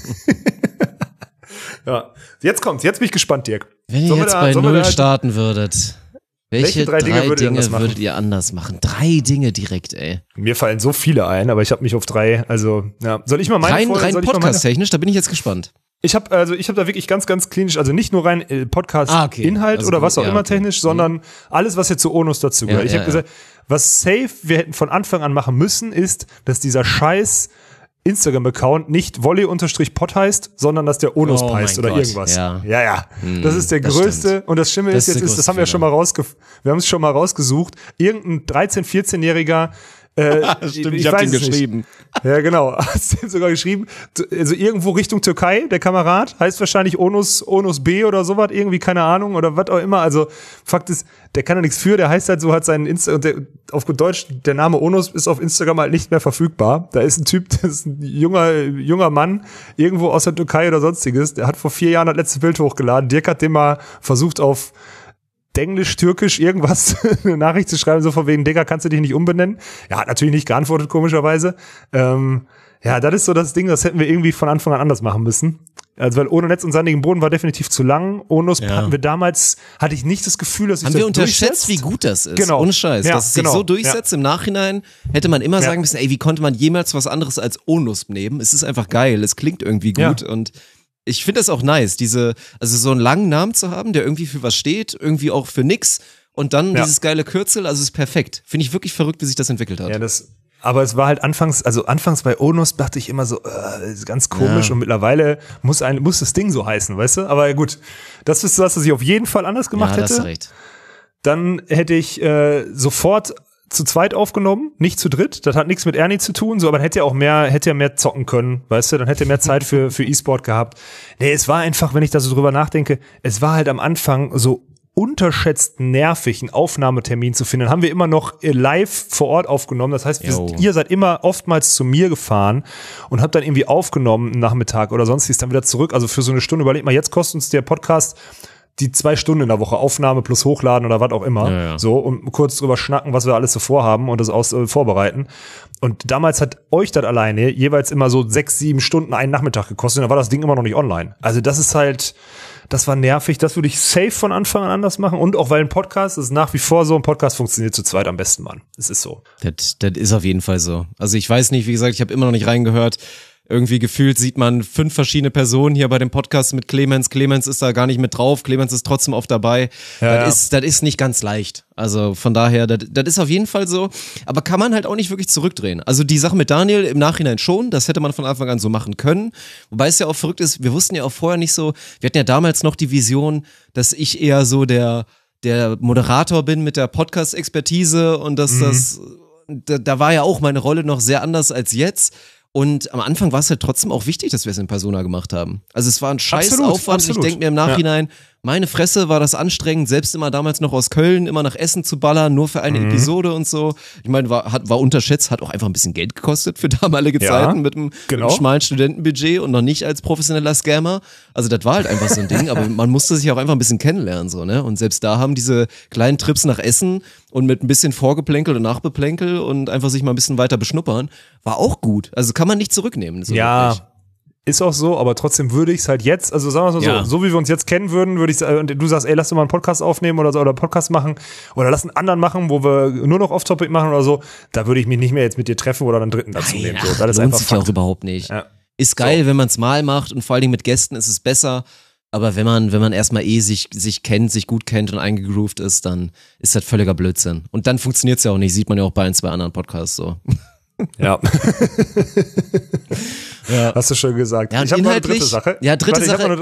Ja. Jetzt kommt's. Jetzt bin ich gespannt, Dirk. Wenn ihr Sollen wir jetzt da- bei sollen wir Null da- starten würdet, welche, Welche drei drei, Dinge würdet ihr Dinge anders machen? würdet ihr anders machen? Drei Dinge direkt, ey. Mir fallen so viele ein, aber ich habe mich auf drei, also, ja. Soll ich mal meine Rein, Folge- rein soll ich mal meine- podcast-technisch, da bin ich jetzt gespannt. Ich habe also ich habe da wirklich ganz ganz klinisch, also nicht nur rein äh, Podcast Ah, okay. Inhalt Also oder gut, was auch ja, immer okay. technisch, sondern alles was jetzt zu Onus dazu gehört. Ja, ich ja, habe gesagt, was safe wir hätten von Anfang an machen müssen, ist, dass dieser scheiß Instagram-Account nicht Volley-Pod heißt, sondern dass der Onus Oh heißt mein oder Gott, irgendwas. ja. ja, ja. Das ist der das größte stimmt. und das Schlimme Das ist ist jetzt der ist, das größte haben wir schon mal Fehler. rausge wir haben es schon mal rausgesucht. Irgendein dreizehn-, vierzehnjähriger äh, Stimmt, ich, ich hab weiß ihn es nicht. geschrieben. Ja, genau. Hast du ihm sogar geschrieben. Also irgendwo Richtung Türkei, der Kamerad, heißt wahrscheinlich Onus, Onus B oder sowas, irgendwie, keine Ahnung, oder was auch immer. Also, Fakt ist, der kann ja nichts für, der heißt halt so, hat seinen Insta, und der, auf gut Deutsch, der Name Onus ist auf Instagram halt nicht mehr verfügbar. Da ist ein Typ, das ist ein junger, junger Mann, irgendwo aus der Türkei oder sonstiges, der hat vor vier Jahren das letzte Bild hochgeladen. Dirk hat dem mal versucht auf Englisch, Türkisch, irgendwas, eine Nachricht zu schreiben, so von wegen, Digga, kannst du dich nicht umbenennen? Er hat natürlich nicht geantwortet, komischerweise. Ähm, ja, das ist so das Ding, das hätten wir irgendwie von Anfang an anders machen müssen. Also, weil ohne Netz und sandigen Boden war definitiv zu lang. Onus Ja. hatten wir damals, hatte ich nicht das Gefühl, dass sich Haben das wir unterschätzt, durchsetzt. wie gut das ist. Genau. Ohne Scheiß. Ja, dass es sich genau. so durchsetzt. Im Nachhinein hätte man immer Ja. sagen müssen, ey, wie konnte man jemals was anderes als Onus nehmen? Es ist einfach geil. Es klingt irgendwie gut Ja. und ich finde das auch nice, diese, also so einen langen Namen zu haben, der irgendwie für was steht, irgendwie auch für nix und dann Ja. dieses geile Kürzel, also ist perfekt. Finde ich wirklich verrückt, wie sich das entwickelt hat. Ja, das, aber es war halt anfangs, also anfangs bei Onus dachte ich immer so, äh, ist ganz komisch Ja. und mittlerweile muss ein, muss das Ding so heißen, weißt du? Aber gut, das ist was, was ich auf jeden Fall anders gemacht ja, da hast hätte. du recht. Dann hätte ich äh, sofort zu zweit aufgenommen, nicht zu dritt. Das hat nichts mit Ernie zu tun, so, aber dann hätte er auch mehr, hätte er mehr zocken können, weißt du, dann hätte er mehr Zeit für, für E-Sport gehabt. Nee, es war einfach, wenn ich da so drüber nachdenke, es war halt am Anfang so unterschätzt nervig, einen Aufnahmetermin zu finden. Dann haben wir immer noch äh, live vor Ort aufgenommen. Das heißt, wir Jo. sind, ihr seid immer oftmals zu mir gefahren und habt dann irgendwie aufgenommen einen Nachmittag oder sonst wie dann wieder zurück. Also für so eine Stunde, überleg mal, jetzt kostet uns der Podcast die zwei Stunden in der Woche, Aufnahme plus Hochladen oder was auch immer. Ja, ja. So, und kurz drüber schnacken, was wir alles so vorhaben und das aus, äh, vorbereiten. Und damals hat euch das alleine jeweils immer so sechs, sieben Stunden einen Nachmittag gekostet und dann war das Ding immer noch nicht online. Also das ist halt, das war nervig, das würde ich safe von Anfang an anders machen und auch weil ein Podcast ist nach wie vor so, ein Podcast funktioniert zu zweit am besten, Mann. Es ist so. Das, das ist auf jeden Fall so. Also ich weiß nicht, wie gesagt, ich habe immer noch nicht reingehört. Irgendwie gefühlt sieht man fünf verschiedene Personen hier bei dem Podcast mit Clemens. Clemens ist da gar nicht mit drauf. Clemens ist trotzdem oft dabei. Ja, das, ja. Ist, das ist nicht ganz leicht. Also von daher, das, das ist auf jeden Fall so. Aber kann man halt auch nicht wirklich zurückdrehen. Also die Sache mit Daniel im Nachhinein schon. Das hätte man von Anfang an so machen können. Wobei es ja auch verrückt ist, wir wussten ja auch vorher nicht so, wir hatten ja damals noch die Vision, dass ich eher so der, der Moderator bin mit der Podcast-Expertise und dass Mhm. das, da, da war ja auch meine Rolle noch sehr anders als jetzt. Und am Anfang war es halt trotzdem auch wichtig, dass wir es in Persona gemacht haben. Also es war ein scheiß Absolut, Aufwand. absolut. Ich denke mir im Nachhinein, meine Fresse war das anstrengend, selbst immer damals noch aus Köln, immer nach Essen zu ballern, nur für eine Mhm. Episode und so. Ich meine, war, hat, war unterschätzt, hat auch einfach ein bisschen Geld gekostet für damalige Ja, Zeiten mit einem, genau. mit einem schmalen Studentenbudget und noch nicht als professioneller Scammer. Also das war halt einfach so ein Ding, aber man musste sich auch einfach ein bisschen kennenlernen, so, ne? Und selbst da haben diese kleinen Trips nach Essen und mit ein bisschen Vorgeplänkel und Nachbeplänkel und einfach sich mal ein bisschen weiter beschnuppern, war auch gut. Also kann man nicht zurücknehmen. So Ja, wirklich. ist auch so, aber trotzdem würde ich es halt jetzt, also sagen wir es mal Ja. so, so wie wir uns jetzt kennen würden, würde ich und du sagst, ey, lass doch mal einen Podcast aufnehmen oder so, oder einen Podcast machen oder lass einen anderen machen, wo wir nur noch Off-Topic machen oder so, da würde ich mich nicht mehr jetzt mit dir treffen oder einen dritten dazu nehmen. So, Ach, das ist lohnt einfach sich ja Fakt. auch überhaupt nicht. Ja. Ist geil, wenn man es mal macht und vor allen Dingen mit Gästen ist es besser. Aber wenn man, wenn man erstmal eh sich, sich kennt, sich gut kennt und eingegroovt ist, dann ist das völliger Blödsinn. Und dann funktioniert es ja auch nicht, sieht man ja auch bei ein, zwei anderen Podcasts so. Ja. Ja. Hast du schön gesagt. Ja, und ich habe noch eine inhaltlich- dritte Sache. ja, dritte Warte, ich hab Sache- noch eine, ich,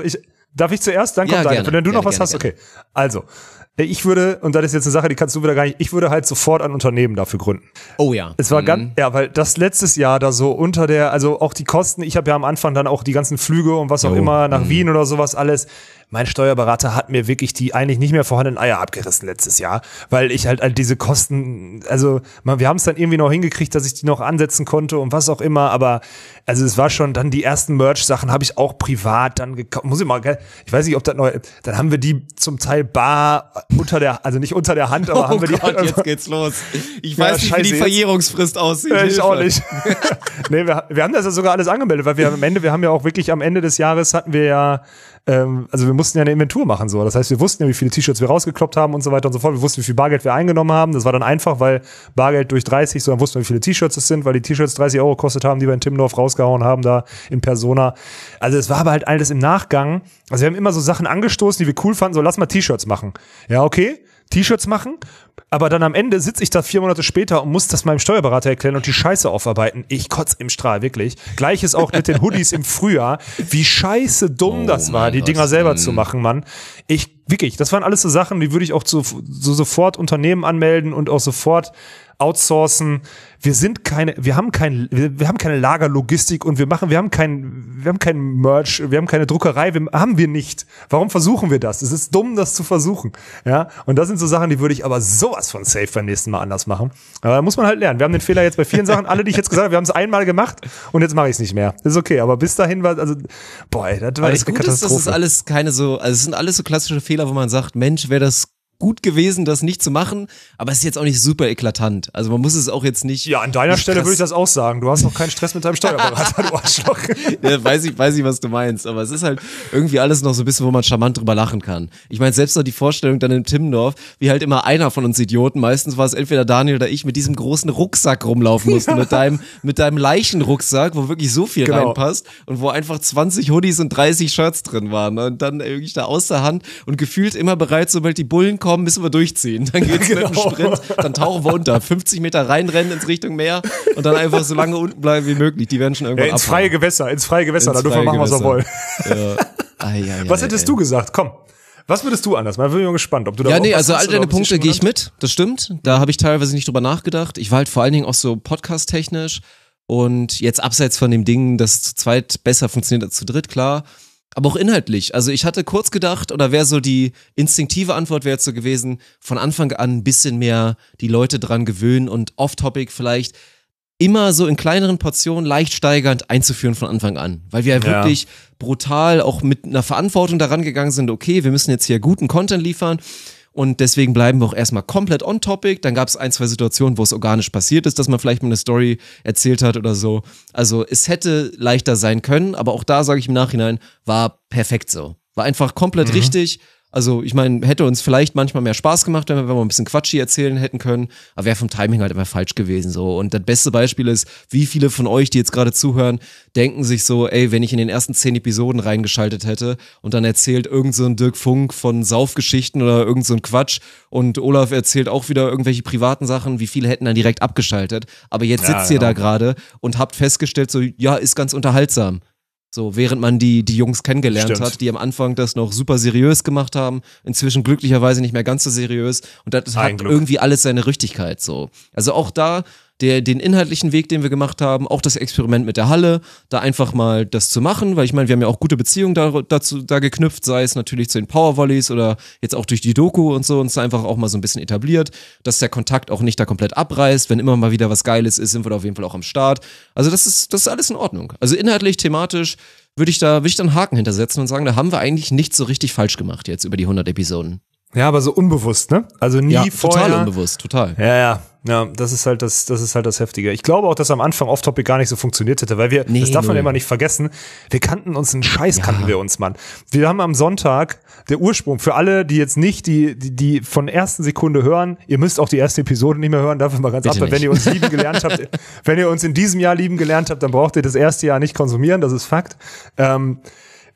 Darf ich zuerst? Dann kommt Ja, deine. gerne, Wenn du noch gerne, was gerne, hast, okay. Also, ich würde, und das ist jetzt eine Sache, die kannst du wieder gar nicht, ich würde halt sofort ein Unternehmen dafür gründen. Oh ja. Es war Mhm. ganz, ja, weil das letztes Jahr da so unter der, also auch die Kosten, ich habe ja am Anfang dann auch die ganzen Flüge und was auch Jo. immer nach Mhm. Wien oder sowas alles. Mein Steuerberater hat mir wirklich die eigentlich nicht mehr vorhandenen Eier abgerissen letztes Jahr, weil ich halt all diese Kosten, also man, wir haben es dann irgendwie noch hingekriegt, dass ich die noch ansetzen konnte und was auch immer, aber also es war schon dann die ersten Merch-Sachen habe ich auch privat dann gekauft, muss ich mal, ich weiß nicht, ob das neu, dann haben wir die zum Teil bar unter der, also nicht unter der Hand, aber Oh haben wir die Gott, halt jetzt geht's los. Ich Ja, weiß nicht, wie scheiße die jetzt. Verjährungsfrist aussieht. Ja, ich Hilfe. auch nicht. nee, wir, wir haben das ja sogar alles angemeldet, weil wir am Ende, wir haben ja auch wirklich am Ende des Jahres hatten wir ja, ähm, also wir mussten ja eine Inventur machen so. Das heißt, wir wussten ja, wie viele T-Shirts wir rausgekloppt haben und so weiter und so fort. Wir wussten, wie viel Bargeld wir eingenommen haben. Das war dann einfach, weil Bargeld durch dreißig, so dann wussten wir, wie viele T-Shirts es sind, weil die T-Shirts dreißig Euro gekostet haben, die wir in Timmendorf rausgehauen haben, da in Persona. Also es war aber halt alles im Nachgang. Also wir haben immer so Sachen angestoßen, die wir cool fanden, so lass mal T-Shirts machen. Ja, okay. T-Shirts machen, aber dann am Ende sitze ich da vier Monate später und muss das meinem Steuerberater erklären und die Scheiße aufarbeiten. Ich kotze im Strahl, wirklich. Gleiches auch mit den Hoodies im Frühjahr. Wie scheiße dumm Oh das war, mein die Gott. Dinger selber Mm. zu machen, Mann. Ich, wirklich, das waren alles so Sachen, die würde ich auch so, so sofort Unternehmen anmelden und auch sofort outsourcen. Wir sind keine, wir haben kein, wir, wir haben keine Lagerlogistik und wir machen, wir haben kein, wir haben kein Merch, wir haben keine Druckerei, wir, haben wir nicht. Warum versuchen wir das? Es ist dumm, das zu versuchen. Ja, und das sind so Sachen, die würde ich aber sowas von safe beim nächsten Mal anders machen. Aber da muss man halt lernen. Wir haben den Fehler jetzt bei vielen Sachen, alle, die ich jetzt gesagt habe, wir haben es einmal gemacht und jetzt mache ich es nicht mehr. Das ist okay, aber bis dahin war, also, boah, ey, das war Aber echt das eine Gute ist, Katastrophe. das ist alles keine so, also es sind alles so klassische Fehler, wo man sagt, Mensch, wäre das gut gewesen, das nicht zu machen, aber es ist jetzt auch nicht super eklatant. Also man muss es auch jetzt nicht. Ja, an deiner nicht Stelle krass- würde ich das auch sagen. Du hast noch keinen Stress mit deinem Steuerberater, du Arschloch. Ja, weiß ich, weiß ich, was du meinst, aber es ist halt irgendwie alles noch so ein bisschen, wo man charmant drüber lachen kann. Ich meine, selbst noch die Vorstellung dann in Timmendorf, wie halt immer einer von uns Idioten, meistens war es entweder Daniel oder ich, mit diesem großen Rucksack rumlaufen musste, mit deinem, mit deinem Leichenrucksack, wo wirklich so viel Genau. reinpasst und wo einfach zwanzig Hoodies und dreißig Shirts drin waren, ne? Und dann irgendwie da aus der Hand und gefühlt immer bereit, sobald die Bullen kommen, müssen wir durchziehen. Dann geht's Genau. mit dem Sprint, dann tauchen wir unter, fünfzig Meter reinrennen ins Richtung Meer und dann einfach so lange unten bleiben wie möglich. Die werden schon irgendwann Ja, ins abhauen. freie Gewässer, ins freie Gewässer, Ins da dürfen wir freie machen, was wir wollen. Gewässer. Ja. Ai, ai, Was ai, hättest ai. du gesagt? Komm. Was würdest du anders? Mal bin ich mal gespannt, ob du da Ja, auch nee, was also hast all oder deine ob es dich Punkte schon gehe ich wundert. mit, das stimmt. Da habe ich teilweise nicht drüber nachgedacht. Ich war halt vor allen Dingen auch so podcast-technisch und jetzt abseits von dem Ding, dass zu zweit besser funktioniert als zu dritt, klar. Aber auch inhaltlich. Also ich hatte kurz gedacht, oder wäre so die instinktive Antwort wäre jetzt so gewesen, von Anfang an ein bisschen mehr die Leute dran gewöhnen und off-topic vielleicht immer so in kleineren Portionen leicht steigernd einzuführen von Anfang an. Weil wir ja Ja. wirklich brutal auch mit einer Verantwortung daran gegangen sind, okay, wir müssen jetzt hier guten Content liefern und deswegen bleiben wir auch erstmal komplett on topic. Dann gab es ein, zwei Situationen, wo es organisch passiert ist, dass man vielleicht mal eine Story erzählt hat oder so. Also es hätte leichter sein können, aber auch da sage ich im Nachhinein, war perfekt so. War einfach komplett richtig. Also ich meine, hätte uns vielleicht manchmal mehr Spaß gemacht, wenn wir, wenn wir ein bisschen Quatschi erzählen hätten können, aber wäre vom Timing halt immer falsch gewesen so. Und das beste Beispiel ist, wie viele von euch, die jetzt gerade zuhören, denken sich so, ey, wenn ich in den ersten zehn Episoden reingeschaltet hätte und dann erzählt irgend so ein Dirk Funk von Saufgeschichten oder irgend so ein Quatsch und Olaf erzählt auch wieder irgendwelche privaten Sachen, wie viele hätten dann direkt abgeschaltet. Aber jetzt Ja, sitzt ihr da genau. gerade und habt festgestellt so, ja, ist ganz unterhaltsam. So, während man die, die Jungs kennengelernt Stimmt. hat, die am Anfang das noch super seriös gemacht haben, inzwischen glücklicherweise nicht mehr ganz so seriös und das Ein hat Glück. irgendwie alles seine Richtigkeit, so. Also auch da, der, den inhaltlichen Weg, den wir gemacht haben, auch das Experiment mit der Halle, da einfach mal das zu machen, weil ich meine, wir haben ja auch gute Beziehungen da, dazu, da geknüpft, sei es natürlich zu den Powervolleys oder jetzt auch durch die Doku und so, uns einfach auch mal so ein bisschen etabliert, dass der Kontakt auch nicht da komplett abreißt, wenn immer mal wieder was Geiles ist, sind wir da auf jeden Fall auch am Start. Also das ist, das ist alles in Ordnung. Also inhaltlich, thematisch, würde ich da, würde ich da einen Haken hintersetzen und sagen, da haben wir eigentlich nichts so richtig falsch gemacht jetzt über die hundert Episoden. Ja, aber so unbewusst, ne? Also nie Ja, vorher. total unbewusst, total. Ja, ja, ja, das ist halt das, das ist halt das Heftige. Ich glaube auch, dass am Anfang Off-Topic gar nicht so funktioniert hätte, weil wir, Nee, das darf man null. immer nicht vergessen, wir kannten uns einen Scheiß, kannten wir uns, Mann. Wir haben am Sonntag, der Ursprung, für alle, die jetzt nicht die, die, die von ersten Sekunde hören, ihr müsst auch die erste Episode nicht mehr hören, dafür mal ganz ab, Bitte weil wenn nicht. ihr uns lieben gelernt habt, wenn ihr uns in diesem Jahr lieben gelernt habt, dann braucht ihr das erste Jahr nicht konsumieren, das ist Fakt. Ähm,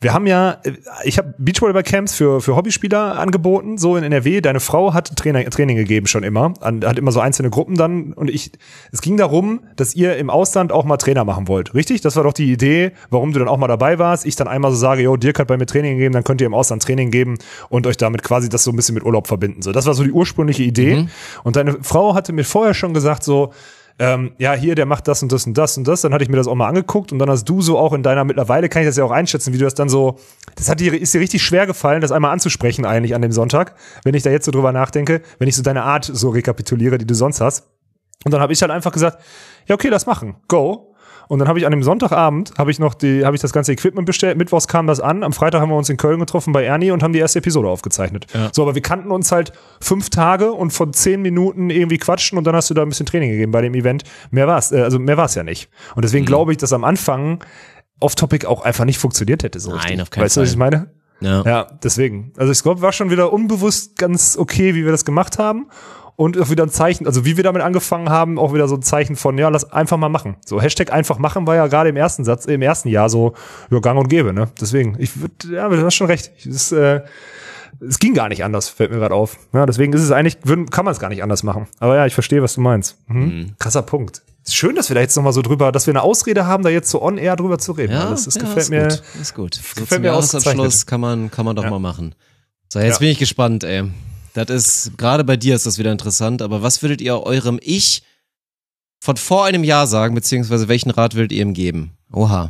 Wir haben ja, ich habe Beachvolleyball-Camps für, für Hobbyspieler angeboten, so in N R W. Deine Frau hat Trainer, Training gegeben schon immer, hat immer so einzelne Gruppen dann und ich, es ging darum, dass ihr im Ausland auch mal Trainer machen wollt, richtig? Das war doch die Idee, warum du dann auch mal dabei warst. Ich dann einmal so sage, jo, Dirk hat bei mir Training gegeben, dann könnt ihr im Ausland Training geben und euch damit quasi das so ein bisschen mit Urlaub verbinden. So, das war so die ursprüngliche Idee. Mhm. Und deine Frau hatte mir vorher schon gesagt so, Ähm, ja, hier, der macht das und das und das und das. Dann hatte ich mir das auch mal angeguckt und dann hast du so auch in deiner, mittlerweile kann ich das ja auch einschätzen, wie du das dann so, das hat dir, ist dir richtig schwer gefallen, das einmal anzusprechen eigentlich an dem Sonntag, wenn ich da jetzt so drüber nachdenke, wenn ich so deine Art so rekapituliere, die du sonst hast. Und dann habe ich halt einfach gesagt, ja, okay, lass machen, go. Und dann habe ich an dem Sonntagabend habe ich noch die habe ich das ganze Equipment bestellt. Mittwochs kam das an. Am Freitag haben wir uns in Köln getroffen bei Ernie und haben die erste Episode aufgezeichnet. Ja. So, aber wir kannten uns halt fünf Tage und von zehn Minuten irgendwie quatschen und dann hast du da ein bisschen Training gegeben bei dem Event. Mehr war's, äh, also mehr war's ja nicht. Und deswegen mhm. glaube ich, dass am Anfang Off-Topic auch einfach nicht funktioniert hätte so Nein, richtig. Auf keinen weißt Fall. du, was ich meine? Ja. Ja, deswegen. Also ich glaube, war schon wieder unbewusst ganz okay, wie wir das gemacht haben. Und auch wieder ein Zeichen, also wie wir damit angefangen haben, auch wieder so ein Zeichen von, ja, lass einfach mal machen. So, Hashtag einfach machen war ja gerade im ersten Satz, im ersten Jahr so ja, gang und gäbe, ne? Deswegen, ich würde, ja, du hast schon recht. Es, äh, es ging gar nicht anders, fällt mir gerade auf. Ja, deswegen ist es eigentlich, würden, kann man es gar nicht anders machen. Aber ja, ich verstehe, was du meinst. Mhm. Mhm. Krasser Punkt. Ist schön, dass wir da jetzt nochmal so drüber, dass wir eine Ausrede haben, da jetzt so on air drüber zu reden. Ja, das, das ja, gefällt ist mir. Gut. Ist gut. So gefällt zum mir Jahresabschluss kann man, kann man doch ja. mal machen. So, jetzt ja. bin ich gespannt, ey. Das ist, gerade bei dir ist das wieder interessant, aber was würdet ihr eurem Ich von vor einem Jahr sagen, beziehungsweise welchen Rat würdet ihr ihm geben? Oha.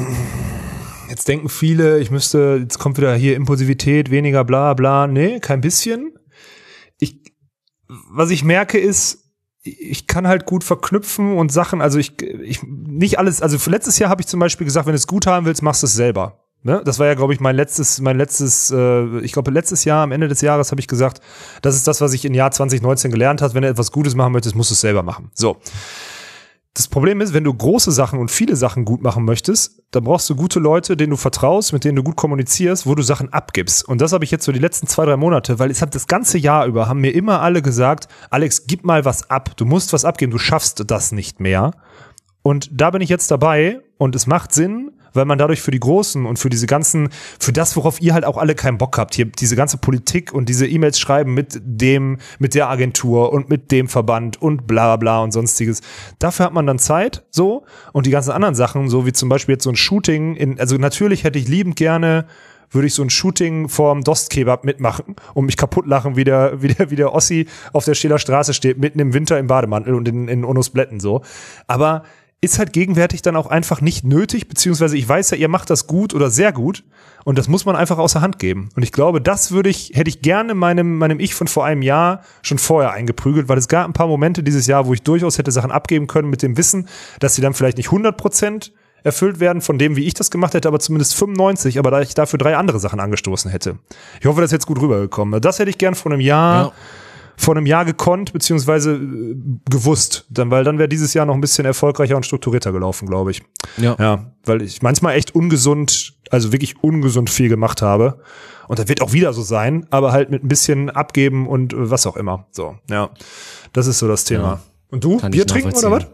Jetzt denken viele, ich müsste, jetzt kommt wieder hier Impulsivität, weniger bla bla. Nee, kein bisschen. Ich, was ich merke ist, ich kann halt gut verknüpfen und Sachen, also ich, ich nicht alles, also für letztes Jahr habe ich zum Beispiel gesagt, wenn du es gut haben willst, machst du es selber. Ne? Das war ja, glaube ich, mein letztes, mein letztes, äh, ich glaube, letztes Jahr, am Ende des Jahres habe ich gesagt, das ist das, was ich im Jahr zwanzig neunzehn gelernt habe. Wenn du etwas Gutes machen möchtest, musst du es selber machen. So. Das Problem ist, wenn du große Sachen und viele Sachen gut machen möchtest, dann brauchst du gute Leute, denen du vertraust, mit denen du gut kommunizierst, wo du Sachen abgibst. Und das habe ich jetzt so die letzten zwei, drei Monate, weil es hat das ganze Jahr über, haben mir immer alle gesagt, Alex, gib mal was ab. Du musst was abgeben, du schaffst das nicht mehr. Und da bin ich jetzt dabei und es macht Sinn, weil man dadurch für die Großen und für diese ganzen, für das, worauf ihr halt auch alle keinen Bock habt, hier diese ganze Politik und diese E-Mails schreiben mit dem, mit der Agentur und mit dem Verband und bla bla und sonstiges. Dafür hat man dann Zeit, so, und die ganzen anderen Sachen, so wie zum Beispiel jetzt so ein Shooting, in, also natürlich hätte ich liebend gerne, würde ich so ein Shooting vorm Dost-Kebab mitmachen und mich kaputt lachen, wie der, wie der, wie der Ossi auf der Scheeler Straße steht, mitten im Winter im Bademantel und in, in Onnos Blätten, so. Aber ist halt gegenwärtig dann auch einfach nicht nötig, beziehungsweise ich weiß ja, ihr macht das gut oder sehr gut und das muss man einfach außer Hand geben. Und ich glaube, das würde ich, hätte ich gerne meinem, meinem Ich von vor einem Jahr schon vorher eingeprügelt, weil es gab ein paar Momente dieses Jahr, wo ich durchaus hätte Sachen abgeben können mit dem Wissen, dass sie dann vielleicht nicht hundert Prozent erfüllt werden von dem, wie ich das gemacht hätte, aber zumindest fünfundneunzig, aber da ich dafür drei andere Sachen angestoßen hätte. Ich hoffe, das ist jetzt gut rübergekommen. Das hätte ich gern vor einem Jahr ja. vor einem Jahr gekonnt, beziehungsweise äh, gewusst, dann, weil dann wäre dieses Jahr noch ein bisschen erfolgreicher und strukturierter gelaufen, glaube ich. Ja. Ja, weil ich manchmal echt ungesund, also wirklich ungesund viel gemacht habe. Und das wird auch wieder so sein, aber halt mit ein bisschen abgeben und äh, was auch immer. So, ja. Das ist so das Thema. Ja. Und du? Kann Bier trinken oder was?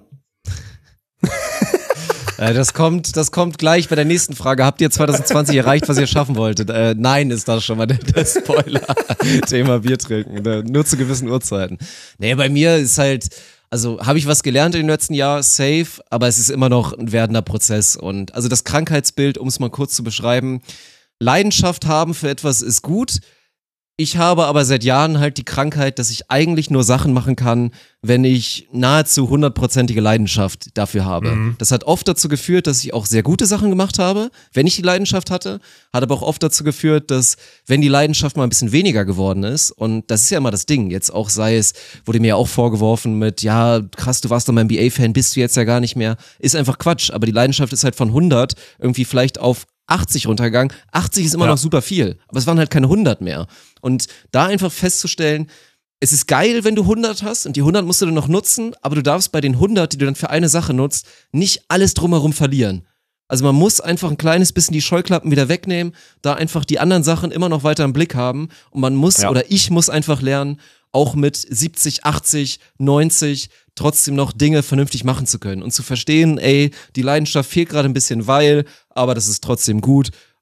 Das kommt, das kommt gleich bei der nächsten Frage. Habt ihr zwanzig zwanzig erreicht, was ihr schaffen wolltet? Äh, nein, ist das schon mal der, der Spoiler. Thema Bier trinken, ne? Nur zu gewissen Uhrzeiten. Nee, bei mir ist halt, also habe ich was gelernt in den letzten Jahren, safe, aber es ist immer noch ein werdender Prozess. Und also das Krankheitsbild, um es mal kurz zu beschreiben, Leidenschaft haben für etwas ist gut. Ich habe aber seit Jahren halt die Krankheit, dass ich eigentlich nur Sachen machen kann, wenn ich nahezu hundertprozentige Leidenschaft dafür habe. Mhm. Das hat oft dazu geführt, dass ich auch sehr gute Sachen gemacht habe, wenn ich die Leidenschaft hatte, hat aber auch oft dazu geführt, dass, wenn die Leidenschaft mal ein bisschen weniger geworden ist, und das ist ja immer das Ding, jetzt auch sei es, wurde mir ja auch vorgeworfen mit, ja krass, du warst doch mal N B A-Fan, bist du jetzt ja gar nicht mehr, ist einfach Quatsch, aber die Leidenschaft ist halt von hundert irgendwie vielleicht auf achtzig runtergegangen. achtzig ist immer ja. noch super viel, aber es waren halt keine hundert mehr. Und da einfach festzustellen, es ist geil, wenn du hundert hast und die hundert musst du dann noch nutzen, aber du darfst bei den hundert, die du dann für eine Sache nutzt, nicht alles drumherum verlieren. Also man muss einfach ein kleines bisschen die Scheuklappen wieder wegnehmen, da einfach die anderen Sachen immer noch weiter im Blick haben und man muss, ja. oder ich muss einfach lernen, auch mit siebzig, achtzig, neunzig trotzdem noch Dinge vernünftig machen zu können und zu verstehen, ey, die Leidenschaft fehlt gerade ein bisschen, weil, aber das ist trotzdem gut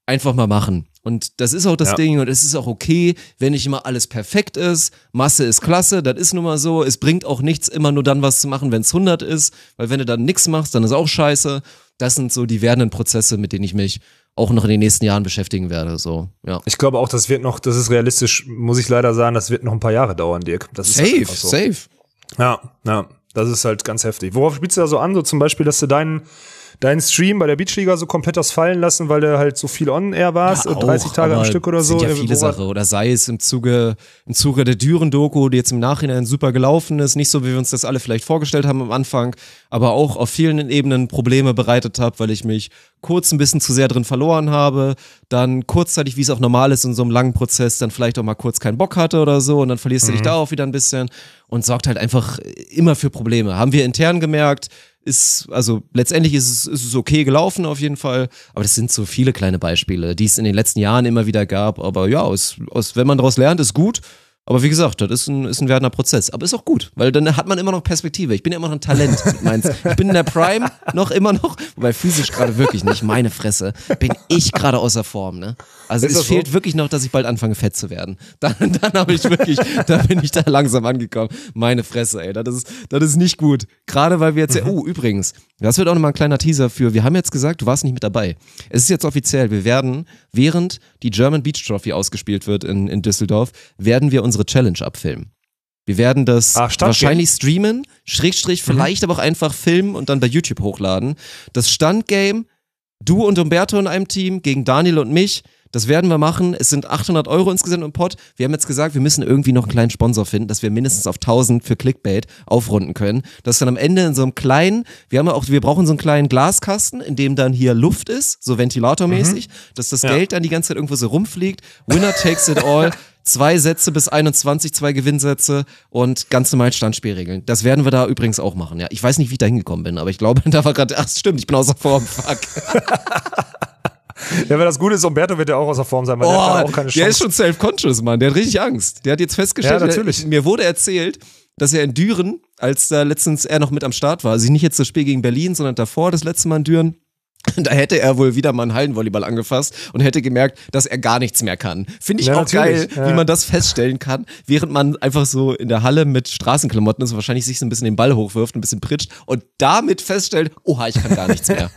einfach mal machen. Und das ist auch das Ja. Ding und es ist auch okay, wenn nicht immer alles perfekt ist. Masse ist klasse, das ist nun mal so. Es bringt auch nichts, immer nur dann was zu machen, wenn es hundert ist, weil wenn du dann nichts machst, dann ist auch scheiße. Das sind so die werdenden Prozesse, mit denen ich mich auch noch in den nächsten Jahren beschäftigen werde. So, ja. Ich glaube auch, das wird noch, das ist realistisch, muss ich leider sagen, das wird noch ein paar Jahre dauern, Dirk. Das ist halt Safe, einfach so. safe. Ja, ja, das ist halt ganz heftig. Worauf spielst du da so an? So zum Beispiel, dass du deinen deinen Stream bei der Beachliga so komplett ausfallen lassen, weil du halt so viel on-air warst, Ja, dreißig auch, Tage am aber Stück oder so. Sind ja viele Woran- Sachen. Oder sei es im Zuge, im Zuge der Düren-Doku, die jetzt im Nachhinein super gelaufen ist, nicht so, wie wir uns das alle vielleicht vorgestellt haben am Anfang, aber auch auf vielen Ebenen Probleme bereitet habe, weil ich mich kurz ein bisschen zu sehr drin verloren habe, dann kurzzeitig, wie es auch normal ist in so einem langen Prozess, dann vielleicht auch mal kurz keinen Bock hatte oder so und dann verlierst du dich da auch wieder ein bisschen und sorgt halt einfach immer für Probleme. Haben wir intern gemerkt, ist, also letztendlich ist es, ist es okay gelaufen auf jeden Fall, aber das sind so viele kleine Beispiele, die es in den letzten Jahren immer wieder gab, aber ja, aus, aus, wenn man daraus lernt, ist gut. Aber wie gesagt, das ist ein, ist ein werdender Prozess. Aber ist auch gut, weil dann hat man immer noch Perspektive. Ich bin ja immer noch ein Talent, meinst. Ich bin in der Prime noch immer noch, wobei physisch gerade wirklich nicht, meine Fresse, bin ich gerade außer Form, ne? Also Ist es das fehlt so? wirklich noch, dass ich bald anfange fett zu werden. Dann, dann habe ich wirklich, da bin ich da langsam angekommen. Meine Fresse, ey, das ist, das ist nicht gut. Gerade weil wir jetzt, ja, oh, übrigens, das wird auch nochmal ein kleiner Teaser für, wir haben jetzt gesagt, du warst nicht mit dabei. Es ist jetzt offiziell, wir werden, während die German Beach Trophy ausgespielt wird in, in Düsseldorf, werden wir unsere Challenge abfilmen. Wir werden das Ah, Standgame? wahrscheinlich streamen, Schrägstrich, vielleicht aber auch einfach filmen und dann bei YouTube hochladen. Das Standgame, du und Umberto in einem Team gegen Daniel und mich, das werden wir machen. Es sind achthundert Euro insgesamt im Pot. Wir haben jetzt gesagt, wir müssen irgendwie noch einen kleinen Sponsor finden, dass wir mindestens auf tausend für Clickbait aufrunden können. Das ist dann am Ende in so einem kleinen, wir haben ja auch, wir brauchen so einen kleinen Glaskasten, in dem dann hier Luft ist, so ventilatormäßig, dass das Ja. Geld dann die ganze Zeit irgendwo so rumfliegt. Winner takes it all. Zwei Sätze bis einundzwanzig, zwei Gewinnsätze und ganz normal Standspielregeln. Das werden wir da übrigens auch machen, ja. Ich weiß nicht, wie ich da hingekommen bin, aber ich glaube, da war gerade, ach stimmt, ich bin außer Form, fuck. Ja, wenn das Gute ist, Umberto wird ja auch außer Form sein, weil der hat Oh, auch keine der Chance. ist schon self-conscious, Mann. Der hat richtig Angst. Der hat jetzt festgestellt, Ja, natürlich. Der, mir wurde erzählt, dass er in Düren, als da letztens er noch mit am Start war, also nicht jetzt das Spiel gegen Berlin, sondern davor, das letzte Mal in Düren, da hätte er wohl wieder mal einen Hallenvolleyball angefasst und hätte gemerkt, dass er gar nichts mehr kann. Finde ich Ja, auch geil, natürlich. Ja. wie man das feststellen kann, während man einfach so in der Halle mit Straßenklamotten ist und wahrscheinlich sich so ein bisschen den Ball hochwirft, ein bisschen pritscht und damit feststellt, oha, ich kann gar nichts mehr.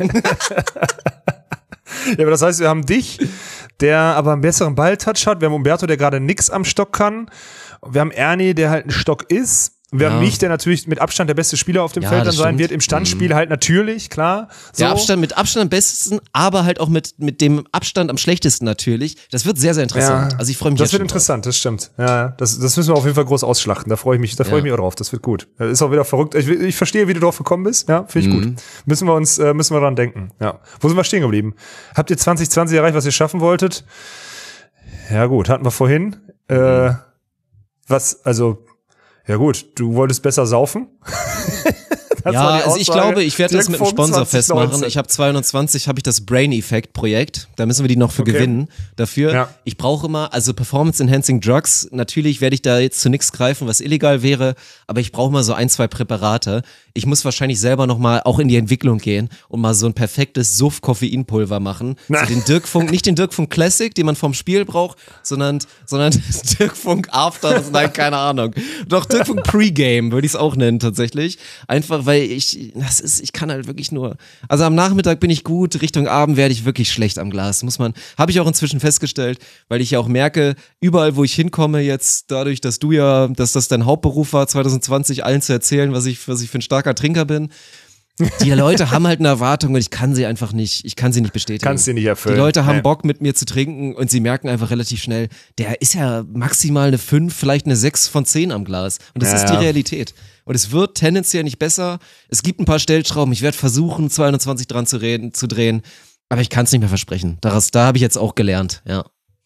Ja, aber das heißt, wir haben dich, der aber einen besseren Balltouch hat. Wir haben Umberto, der gerade nix am Stock kann. Wir haben Ernie, der halt ein Stock ist. Wir Ja. haben mich, der natürlich mit Abstand der beste Spieler auf dem Ja, Feld dann das sein stimmt. wird. Im Standspiel halt natürlich, klar. So. Der Abstand mit Abstand am besten, aber halt auch mit, mit dem Abstand am schlechtesten natürlich. Das wird sehr, sehr interessant. Ja, Also ich freue mich Das jetzt wird schon drauf. interessant, das stimmt. Ja, das, das müssen wir auf jeden Fall groß ausschlachten. Da freue ich mich, da freue Ja. ich mich auch drauf. Das wird gut. Das ist auch wieder verrückt. Ich, ich verstehe, wie du drauf gekommen bist. Ja, finde ich Mhm. gut. Müssen wir uns, äh, müssen wir dran denken. Ja. Wo sind wir stehen geblieben? Habt ihr zwanzig zwanzig erreicht, was ihr schaffen wolltet? Ja, gut, hatten wir vorhin. Äh, was, also, ja gut, du wolltest besser saufen. Das Ja, war die also ich Aussage. glaube, ich werde das Dirk mit einem Funk Sponsor zwanzig festmachen. neunzehn. Ich habe zweihundertzwanzig, habe ich das Brain Effect Projekt. Da müssen wir die noch für Okay. gewinnen. Dafür, Ja. ich brauche immer, also Performance Enhancing Drugs, natürlich werde ich da jetzt zu nichts greifen, was illegal wäre, aber ich brauche mal so ein, zwei Präparate. Ich muss wahrscheinlich selber noch mal auch in die Entwicklung gehen und mal so ein perfektes Suff-Koffeinpulver machen. So den Dirk Funk, nicht den Dirk Funk Classic, den man vom Spiel braucht, sondern, sondern Dirk Funk After, nein, keine Ahnung. Doch Dirk Funk Pre-Game würde ich es auch nennen tatsächlich. Einfach, weil ich, das ist, ich kann halt wirklich nur, also am Nachmittag bin ich gut, Richtung Abend werde ich wirklich schlecht am Glas, muss man, habe ich auch inzwischen festgestellt, weil ich ja auch merke, überall wo ich hinkomme jetzt, dadurch, dass du ja, dass das dein Hauptberuf war, zwanzig zwanzig allen zu erzählen, was ich, was ich für ein starker Trinker bin, die Leute haben halt eine Erwartung und ich kann sie einfach nicht, ich kann sie nicht bestätigen. Kannst sie nicht erfüllen. Die Leute haben Nee. Bock mit mir zu trinken und sie merken einfach relativ schnell, der ist ja maximal eine fünf, vielleicht eine sechs von zehn am Glas. Und das Ja, ist die ja. Realität. Und es wird tendenziell nicht besser. Es gibt ein paar Stellschrauben. Ich werde versuchen, zweihundertzwanzig dran zu reden, zu drehen. Aber ich kann es nicht mehr versprechen. Daraus, da habe ich jetzt auch gelernt, ja.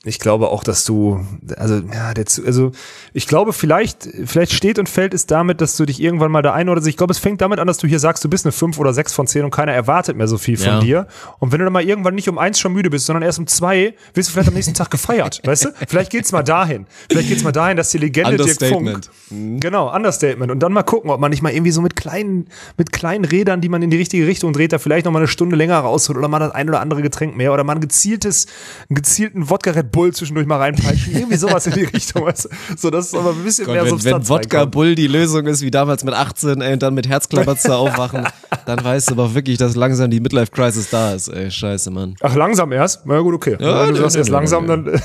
Ich glaube auch, dass du, also, ja, der, also, ich glaube, vielleicht, vielleicht steht und fällt es damit, dass du dich irgendwann mal da einordnest. Ich glaube, es fängt damit an, dass du hier sagst, du bist eine fünf oder sechs von zehn und keiner erwartet mehr so viel von ja. dir. Und wenn du dann mal irgendwann nicht um eins schon müde bist, sondern erst um zwei, wirst du vielleicht am nächsten Tag gefeiert, weißt du? Vielleicht geht's mal dahin. Vielleicht geht's mal dahin, dass die Legende Dirk Funk. Mhm. Genau, Understatement. Und dann mal gucken, ob man nicht mal irgendwie so mit kleinen, mit kleinen Rädern, die man in die richtige Richtung dreht, da vielleicht noch mal eine Stunde länger rausholt oder mal das ein oder andere Getränk mehr oder mal ein gezieltes, einen gezielten Wodka-Red Bull zwischendurch mal reinpeitschen, irgendwie sowas in die Richtung, weißt du? So, dass es aber ein bisschen Gott, mehr wenn, Substanz wenn Wodka Bull die Lösung ist, wie damals mit achtzehn, ey, und dann mit Herzklapperzer aufwachen, dann weißt du aber wirklich, dass langsam die Midlife-Crisis da ist, ey, scheiße, Mann. Ach, langsam erst? Na gut, okay. Ja, wenn du ja, sagst ja, erst ja, langsam, ja. dann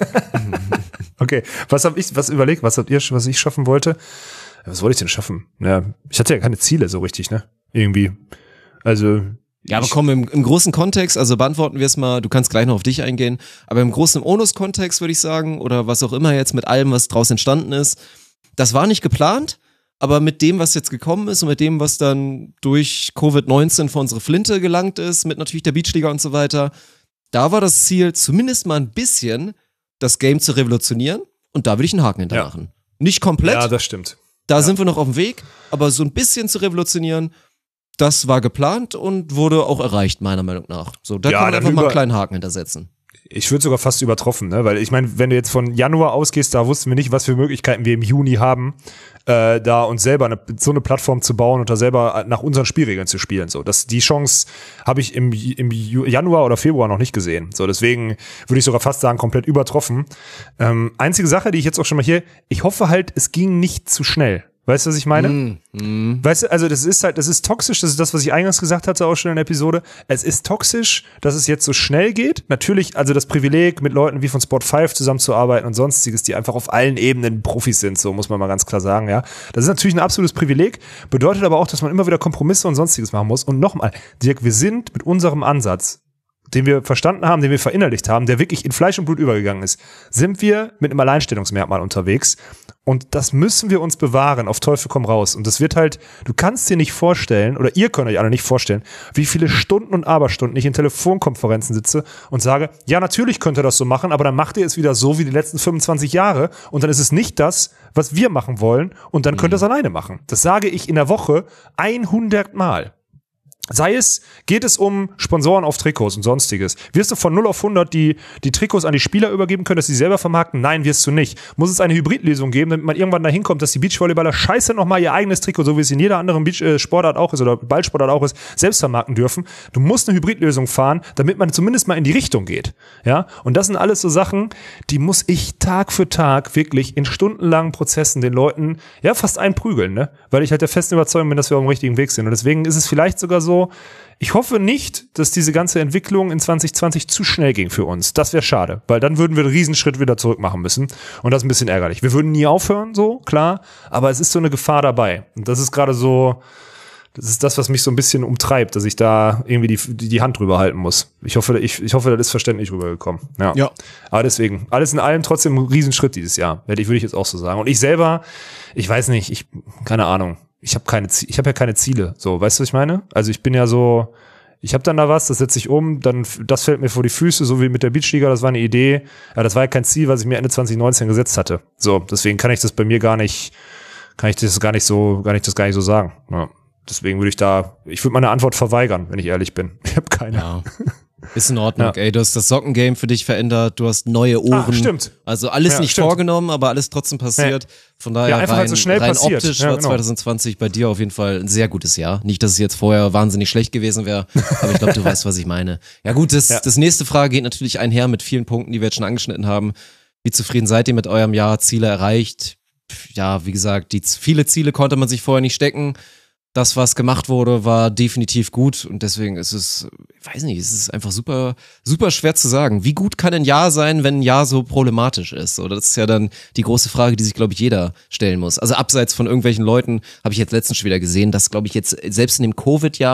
okay, was hab ich, was überlegt, was habt ihr, was ich schaffen wollte? Was wollte ich denn schaffen? Ja, ich hatte ja keine Ziele so richtig, ne? Irgendwie. Also Ja, aber komm, im, im großen Kontext, also beantworten wir es mal, du kannst gleich noch auf dich eingehen, aber im großen Onus-Kontext würde ich sagen, oder was auch immer jetzt mit allem, was draus entstanden ist, das war nicht geplant, aber mit dem, was jetzt gekommen ist und mit dem, was dann durch Covid neunzehn vor unsere Flinte gelangt ist, mit natürlich der Beachliga und so weiter, da war das Ziel, zumindest mal ein bisschen das Game zu revolutionieren und da würde ich einen Haken hintermachen. Ja. Nicht komplett. Ja, das stimmt. Da ja. sind wir noch auf dem Weg, aber so ein bisschen zu revolutionieren, das war geplant und wurde auch erreicht, meiner Meinung nach. So, da ja, kann man einfach über, mal einen kleinen Haken hintersetzen. Ich würde sogar fast übertroffen, ne? Weil ich meine, wenn du jetzt von Januar ausgehst, da wussten wir nicht, was für Möglichkeiten wir im Juni haben, äh, da uns selber eine, so eine Plattform zu bauen und da selber nach unseren Spielregeln zu spielen. So, das, die Chance habe ich im, im Januar oder Februar noch nicht gesehen. So, deswegen würde ich sogar fast sagen, komplett übertroffen. Ähm, einzige Sache, die ich jetzt auch schon mal hier, ich hoffe halt, es ging nicht zu schnell. Weißt du, was ich meine? Mm, mm. Weißt du, also das ist halt, das ist toxisch, das ist das, was ich eingangs gesagt hatte, auch schon in der Episode. Es ist toxisch, dass es jetzt so schnell geht. Natürlich, also das Privileg, mit Leuten wie von Sport fünf zusammenzuarbeiten und sonstiges, die einfach auf allen Ebenen Profis sind, so muss man mal ganz klar sagen, ja. Das ist natürlich ein absolutes Privileg, bedeutet aber auch, dass man immer wieder Kompromisse und sonstiges machen muss. Und nochmal, Dirk, wir sind mit unserem Ansatz, den wir verstanden haben, den wir verinnerlicht haben, der wirklich in Fleisch und Blut übergegangen ist, sind wir mit einem Alleinstellungsmerkmal unterwegs. Und das müssen wir uns bewahren, auf Teufel komm raus. Und das wird halt, du kannst dir nicht vorstellen, oder ihr könnt euch alle nicht vorstellen, wie viele Stunden und Aberstunden ich in Telefonkonferenzen sitze und sage, ja, natürlich könnt ihr das so machen, aber dann macht ihr es wieder so wie die letzten fünfundzwanzig Jahre und dann ist es nicht das, was wir machen wollen und dann könnt ihr es alleine machen. Das sage ich in der Woche hundert Mal. Sei es, geht es um Sponsoren auf Trikots und sonstiges. Wirst du von null auf hundert die, die Trikots an die Spieler übergeben können, dass sie selber vermarkten? Nein, wirst du nicht. Muss es eine Hybridlösung geben, damit man irgendwann dahin kommt, dass die Beachvolleyballer scheiße nochmal ihr eigenes Trikot, so wie es in jeder anderen Beach-Sportart auch ist oder Ballsportart auch ist, selbst vermarkten dürfen. Du musst eine Hybridlösung fahren, damit man zumindest mal in die Richtung geht. Ja? Und das sind alles so Sachen, die muss ich Tag für Tag wirklich in stundenlangen Prozessen den Leuten ja fast einprügeln, ne? Weil ich halt der festen Überzeugung bin, dass wir auf dem richtigen Weg sind. Und deswegen ist es vielleicht sogar so, ich hoffe nicht, dass diese ganze Entwicklung in zwanzig zwanzig zu schnell ging für uns. Das wäre schade, weil dann würden wir einen Riesenschritt wieder zurück machen müssen. Und das ist ein bisschen ärgerlich. Wir würden nie aufhören, so, klar, aber es ist so eine Gefahr dabei. Und das ist gerade so, das ist das, was mich so ein bisschen umtreibt, dass ich da irgendwie die, die, die Hand drüber halten muss. Ich hoffe, ich, ich hoffe, das ist verständlich rübergekommen. Ja. ja. Aber deswegen, alles in allem trotzdem ein Riesenschritt dieses Jahr, würde ich, würde ich jetzt auch so sagen. Und ich selber, ich weiß nicht, ich, keine Ahnung. Ich habe keine, ich habe ja keine Ziele, so, weißt du, was ich meine? Also ich bin ja so, ich habe dann da was, das setze ich um, dann das fällt mir vor die Füße, so wie mit der Beachliga, das war eine Idee, aber das war ja kein Ziel, was ich mir Ende zwanzig neunzehn gesetzt hatte. So, deswegen kann ich das bei mir gar nicht, kann ich das gar nicht so, gar nicht das gar nicht so sagen. Ja. Deswegen würde ich da, ich würde meine Antwort verweigern, wenn ich ehrlich bin. Ich habe keine. Ja. Ist in Ordnung, ja. Ey, du hast das Sockengame für dich verändert, du hast neue Ohren. Ah, stimmt. Also alles ja, nicht stimmt. vorgenommen, aber alles trotzdem passiert. Von daher ja, einfach rein, halt so schnell rein passiert. optisch Ja, war genau. zwanzig zwanzig bei dir auf jeden Fall ein sehr gutes Jahr. Nicht, dass es jetzt vorher wahnsinnig schlecht gewesen wäre, aber ich glaube, du weißt, was ich meine. Ja gut, das, ja. das nächste Frage geht natürlich einher mit vielen Punkten, die wir jetzt schon angeschnitten haben. Wie zufrieden seid ihr mit eurem Jahr? Ziele erreicht? Ja, wie gesagt, die viele Ziele konnte man sich vorher nicht stecken. Das, was gemacht wurde, war definitiv gut und deswegen ist es, ich weiß nicht, es ist einfach super, super schwer zu sagen. Wie gut kann ein Jahr sein, wenn ein Jahr so problematisch ist? Oder das ist ja dann die große Frage, die sich, glaube ich, jeder stellen muss. Also abseits von irgendwelchen Leuten habe ich jetzt letztens schon wieder gesehen, dass, glaube ich, jetzt selbst in dem Covid-Jahr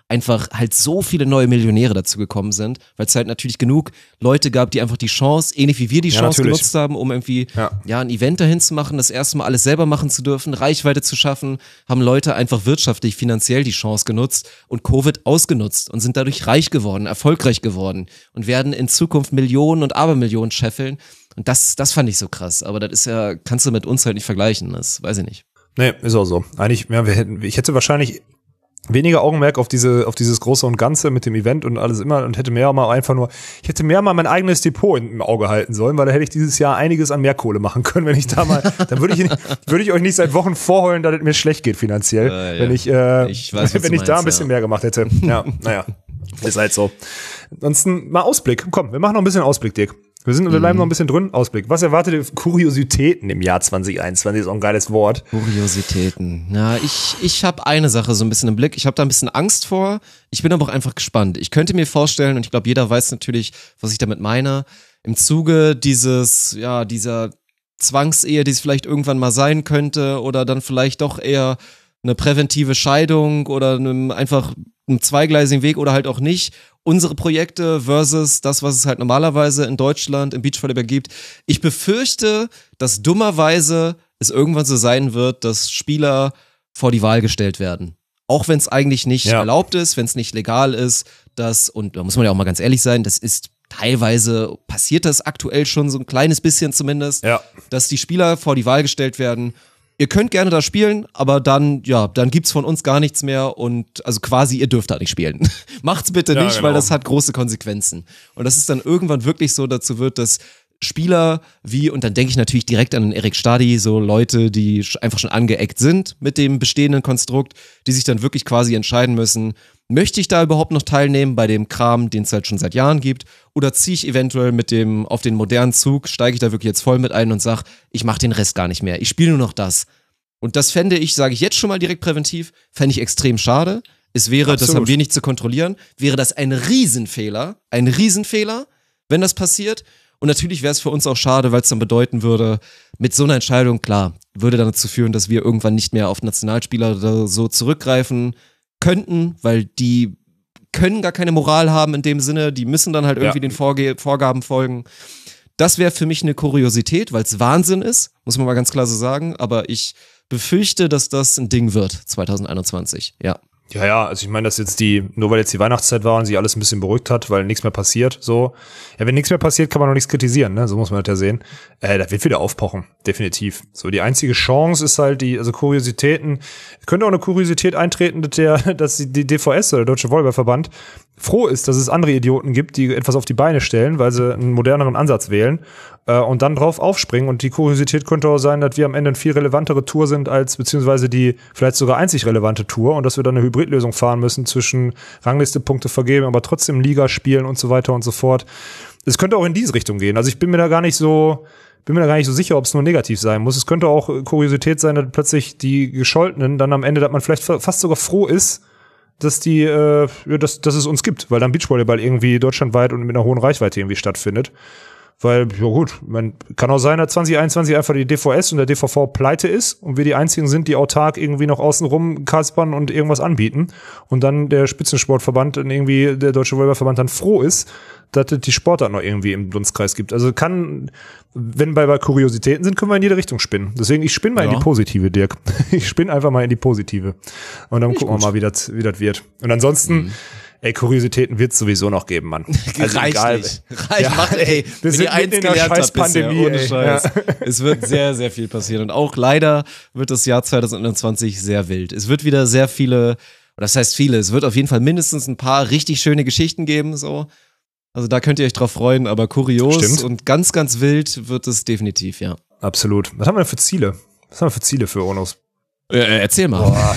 einfach halt so viele neue Millionäre dazu gekommen sind, weil es halt natürlich genug Leute gab, die einfach die Chance, ähnlich wie wir die Ja, Chance natürlich. genutzt haben, um irgendwie Ja. ja ein Event dahin zu machen, das erste Mal alles selber machen zu dürfen, Reichweite zu schaffen, haben Leute einfach wirtschaftlich, finanziell die Chance genutzt und Covid ausgenutzt und sind dadurch reich geworden, erfolgreich geworden und werden in Zukunft Millionen und Abermillionen scheffeln. Und das, das fand ich so krass. Aber das ist ja, kannst du mit uns halt nicht vergleichen. Das weiß ich nicht. Nee, ist auch so. Eigentlich, ja, wir hätten, ich hätte wahrscheinlich weniger Augenmerk auf diese, auf dieses Große und Ganze mit dem Event und alles immer und hätte mehr mal einfach nur, ich hätte mehr mal mein eigenes Depot im Auge halten sollen, weil da hätte ich dieses Jahr einiges an Mehrkohle machen können, wenn ich da mal, dann würde ich, würde ich euch nicht seit Wochen vorheulen, dass es mir schlecht geht finanziell, Äh, ja. wenn ich, äh, Ich weiß, was wenn du ich da ein meinst, bisschen ja. mehr gemacht hätte. Ja, naja, ist halt so. Ansonsten mal Ausblick. Komm, wir machen noch ein bisschen Ausblick, Dick. Wir sind, wir bleiben noch ein bisschen drin. Ausblick. Was erwartet ihr? Kuriositäten im Jahr zwanzig einundzwanzig ist auch ein geiles Wort. Kuriositäten. Na, ich, ich habe eine Sache so ein bisschen im Blick. Ich habe da ein bisschen Angst vor. Ich bin aber auch einfach gespannt. Ich könnte mir vorstellen, und ich glaube, jeder weiß natürlich, was ich damit meine, im Zuge dieses, ja, dieser Zwangsehe, die es vielleicht irgendwann mal sein könnte, oder dann vielleicht doch eher eine präventive Scheidung oder einem einfach einem zweigleisigen Weg oder halt auch nicht. Unsere Projekte versus das, was es halt normalerweise in Deutschland im Beachvolleyball gibt. Ich befürchte, dass dummerweise es irgendwann so sein wird, dass Spieler vor die Wahl gestellt werden. Auch wenn es eigentlich nicht Ja. erlaubt ist, wenn es nicht legal ist, das, und da muss man ja auch mal ganz ehrlich sein, das ist teilweise, passiert das aktuell schon so ein kleines bisschen zumindest, Ja. dass die Spieler vor die Wahl gestellt werden. Ihr könnt gerne da spielen, aber dann, ja, dann gibt's von uns gar nichts mehr und also quasi, ihr dürft da nicht spielen. Macht's bitte Ja, nicht, genau. weil das hat große Konsequenzen. Und das ist dann irgendwann wirklich so dazu wird, dass Spieler wie, und dann denke ich natürlich direkt an den Erik Stadi, so Leute, die sch- einfach schon angeeckt sind mit dem bestehenden Konstrukt, die sich dann wirklich quasi entscheiden müssen, möchte ich da überhaupt noch teilnehmen bei dem Kram, den es halt schon seit Jahren gibt, oder ziehe ich eventuell mit dem auf den modernen Zug, steige ich da wirklich jetzt voll mit ein und sag, ich mache den Rest gar nicht mehr, ich spiele nur noch das. Und das fände ich, sage ich jetzt schon mal direkt präventiv, fände ich extrem schade. Es wäre, das Absolut. haben wir nicht zu kontrollieren, wäre das ein Riesenfehler, ein Riesenfehler, wenn das passiert. Und natürlich wäre es für uns auch schade, weil es dann bedeuten würde, mit so einer Entscheidung, klar, würde dann dazu führen, dass wir irgendwann nicht mehr auf Nationalspieler oder so zurückgreifen könnten, weil die können gar keine Moral haben in dem Sinne, die müssen dann halt irgendwie Ja. den Vorge- Vorgaben folgen. Das wäre für mich eine Kuriosität, weil es Wahnsinn ist, muss man mal ganz klar so sagen, aber ich befürchte, dass das ein Ding wird, zwanzig einundzwanzig, ja. Ja, ja, also ich meine, dass jetzt die, nur weil jetzt die Weihnachtszeit war und sich alles ein bisschen beruhigt hat, weil nichts mehr passiert, so. Ja, wenn nichts mehr passiert, kann man noch nichts kritisieren, ne, so muss man das ja sehen. Äh, das wird wieder aufpochen, definitiv. So, die einzige Chance ist halt die, also Kuriositäten, könnte auch eine Kuriosität eintreten, dass der, dass die, die D V S oder der Deutsche Volleyballverband froh ist, dass es andere Idioten gibt, die etwas auf die Beine stellen, weil sie einen moderneren Ansatz wählen äh, und dann drauf aufspringen. Und die Kuriosität könnte auch sein, dass wir am Ende eine viel relevantere Tour sind als beziehungsweise die vielleicht sogar einzig relevante Tour und dass wir dann eine Hybridlösung fahren müssen zwischen Rangliste-Punkte vergeben, aber trotzdem Liga spielen und so weiter und so fort. Es könnte auch in diese Richtung gehen. Also ich bin mir da gar nicht so bin mir da gar nicht so sicher, ob es nur negativ sein muss. Es könnte auch Kuriosität sein, dass plötzlich die Gescholtenen dann am Ende, dass man vielleicht fast sogar froh ist, dass die, äh, ja, dass, dass es uns gibt, weil dann Beachvolleyball irgendwie deutschlandweit und mit einer hohen Reichweite irgendwie stattfindet. Weil, ja gut, man kann auch sein, dass zwanzig einundzwanzig einfach die D V S und der D V V pleite ist und wir die einzigen sind, die autark irgendwie noch außenrum kaspern und irgendwas anbieten. Und dann der Spitzensportverband und irgendwie der Deutsche Volleyballverband dann froh ist, dass es die Sportart noch irgendwie im Dunstkreis gibt. Also kann, wenn bei, bei Kuriositäten sind, können wir in jede Richtung spinnen. Deswegen, ich spinne mal Ja. in die Positive, Dirk. Ich spinne einfach mal in die Positive. Und dann gucken wir mal, wie das, wie das wird. Und ansonsten, Mhm. ey, Kuriositäten wird es sowieso noch geben, Mann. Also egal. Reichlich. Reich, Ja, macht, ey, wir wenn sind ihr eins mitten in der gelernt habt scheiß bisher, Pandemie, ohne ey. Scheiß. Ja. Es wird sehr, sehr viel passieren. Und auch leider wird das Jahr zwanzig einundzwanzig sehr wild. Es wird wieder sehr viele, oder das heißt viele, es wird auf jeden Fall mindestens ein paar richtig schöne Geschichten geben, so. Also da könnt ihr euch drauf freuen, aber kurios Stimmt. und ganz, ganz wild wird es definitiv, ja. Absolut. Was haben wir denn für Ziele? Was haben wir für Ziele für Onos? Äh, erzähl mal. Boah.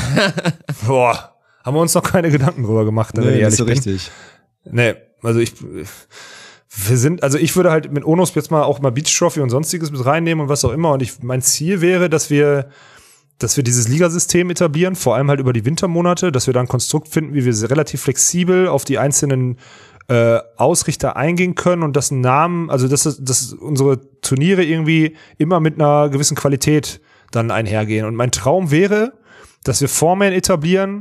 Boah. Haben wir uns noch keine Gedanken drüber gemacht, wenn ich Nee, ehrlich nicht so bin. richtig. Nee, also ich, wir sind, also ich würde halt mit Onos jetzt mal auch mal Beach Trophy und sonstiges mit reinnehmen und was auch immer. Und ich, mein Ziel wäre, dass wir, dass wir dieses Ligasystem etablieren, vor allem halt über die Wintermonate, dass wir da ein Konstrukt finden, wie wir relativ flexibel auf die einzelnen äh, Ausrichter eingehen können und dass ein Namen, also dass, dass unsere Turniere irgendwie immer mit einer gewissen Qualität dann einhergehen. Und mein Traum wäre, dass wir Formen etablieren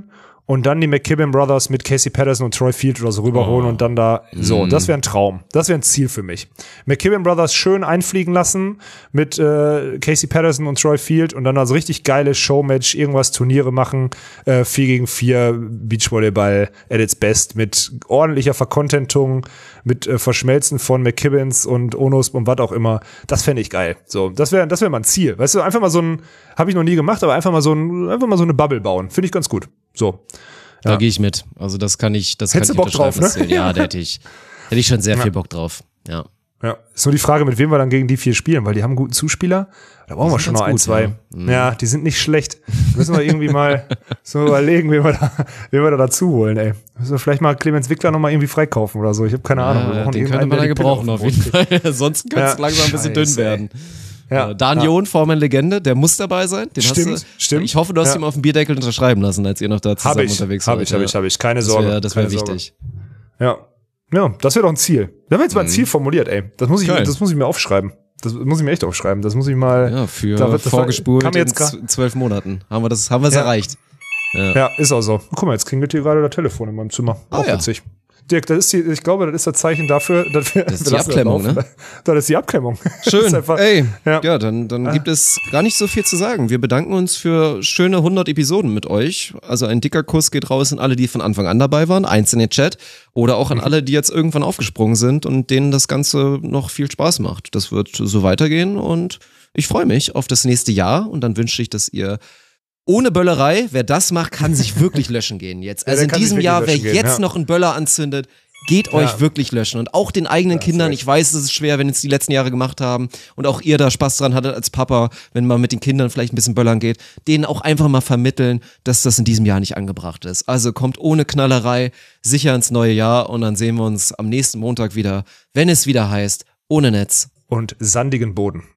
und dann die McKibben Brothers mit Casey Patterson und Troy Field oder so rüberholen Oh. und dann da, so, Mm. das wäre ein Traum. Das wäre ein Ziel für mich. McKibben Brothers schön einfliegen lassen mit äh, Casey Patterson und Troy Field und dann also richtig geiles Showmatch, irgendwas Turniere machen, äh, vier gegen vier Beachvolleyball at its best mit ordentlicher Vercontentung, mit äh, Verschmelzen von McKibbens und Onos und was auch immer. Das fände ich geil. So, das wäre das wäre mal ein Ziel. Weißt du, einfach mal so ein, habe ich noch nie gemacht, aber einfach mal so ein, einfach mal so eine Bubble bauen. Finde ich ganz gut. So. Da Ja. gehe ich mit. Also das kann ich, das Hättest kann du ich Bock drauf, unterschreiben, ne? das Ziel. Ja, da hätte ich, hätte ich schon sehr Ja. viel Bock drauf. Ja. Ja, ist nur die Frage, mit wem wir dann gegen die vier spielen, weil die haben einen guten Zuspieler. Da brauchen wir sind schon ganz noch ein, gut, zwei. ja. Ja. Mhm. ja, die sind nicht schlecht. Müssen wir irgendwie mal so überlegen, wen wir da, wen wir da dazu holen, ey. Müssen wir vielleicht mal Clemens Wickler noch mal irgendwie freikaufen oder so. Ich habe keine Ahnung. Wir Ja, brauchen den könnte irgendeinen, man da der die Pille gebrauchen auf auf den jeden Boden kriegt. Fall. Sonst könnte es Ja, langsam ein bisschen dünn scheiße, ey. werden. Ja, Äh, Dan ja. John, Vormann Legende, der muss dabei sein. Den Stimmt, hast du, stimmt. Ich hoffe, du hast Ja. ihm auf dem Bierdeckel unterschreiben lassen, als ihr noch da zusammen Hab ich, unterwegs hab wart. ich, hab ja. ich, hab ich. Keine Das Sorge. wäre das wär keine Sorge. wichtig. Ja. Ja, das wäre doch ein Ziel. Da haben wir jetzt mal ein Ziel formuliert, ey. Das muss ich, Geil. das muss ich mir aufschreiben. Das muss ich mir echt aufschreiben. Das muss ich mal. Ja, für Da wird- das war- vorgespult kam in jetzt grad- z- zwölf Monaten. Haben wir das, haben wir es Ja. erreicht. Ja, ist auch so. Guck mal, jetzt klingelt hier gerade das Telefon in meinem Zimmer. Ah, auch ja. witzig. Dirk, das ist die, ich glaube, das ist das Zeichen dafür, dass wir, Das ist wir die lassen Abklemmung, laufen. ne? Das ist die Abklemmung. Das Schön. ist einfach, Ey, Ja. ja, dann, dann gibt es gar nicht so viel zu sagen. Wir bedanken uns für schöne hundert Episoden mit euch. Also ein dicker Kuss geht raus an alle, die von Anfang an dabei waren, eins in den Chat oder auch an alle, die jetzt irgendwann aufgesprungen sind und denen das Ganze noch viel Spaß macht. Das wird so weitergehen und ich freue mich auf das nächste Jahr und dann wünsche ich, dass ihr ohne Böllerei, wer das macht, kann sich wirklich löschen gehen jetzt. Ja, Also der in kann sich diesem wirklich Jahr, wer löschen gehen, jetzt ja. noch einen Böller anzündet, geht euch Ja. wirklich löschen. Und auch den eigenen hast Kindern, recht. ich weiß, es ist schwer, wenn ihr es die letzten Jahre gemacht haben und auch ihr da Spaß dran hattet als Papa, wenn man mit den Kindern vielleicht ein bisschen böllern geht, denen auch einfach mal vermitteln, dass das in diesem Jahr nicht angebracht ist. Also kommt ohne Knallerei sicher ins neue Jahr und dann sehen wir uns am nächsten Montag wieder, wenn es wieder heißt, ohne Netz. Und sandigen Boden.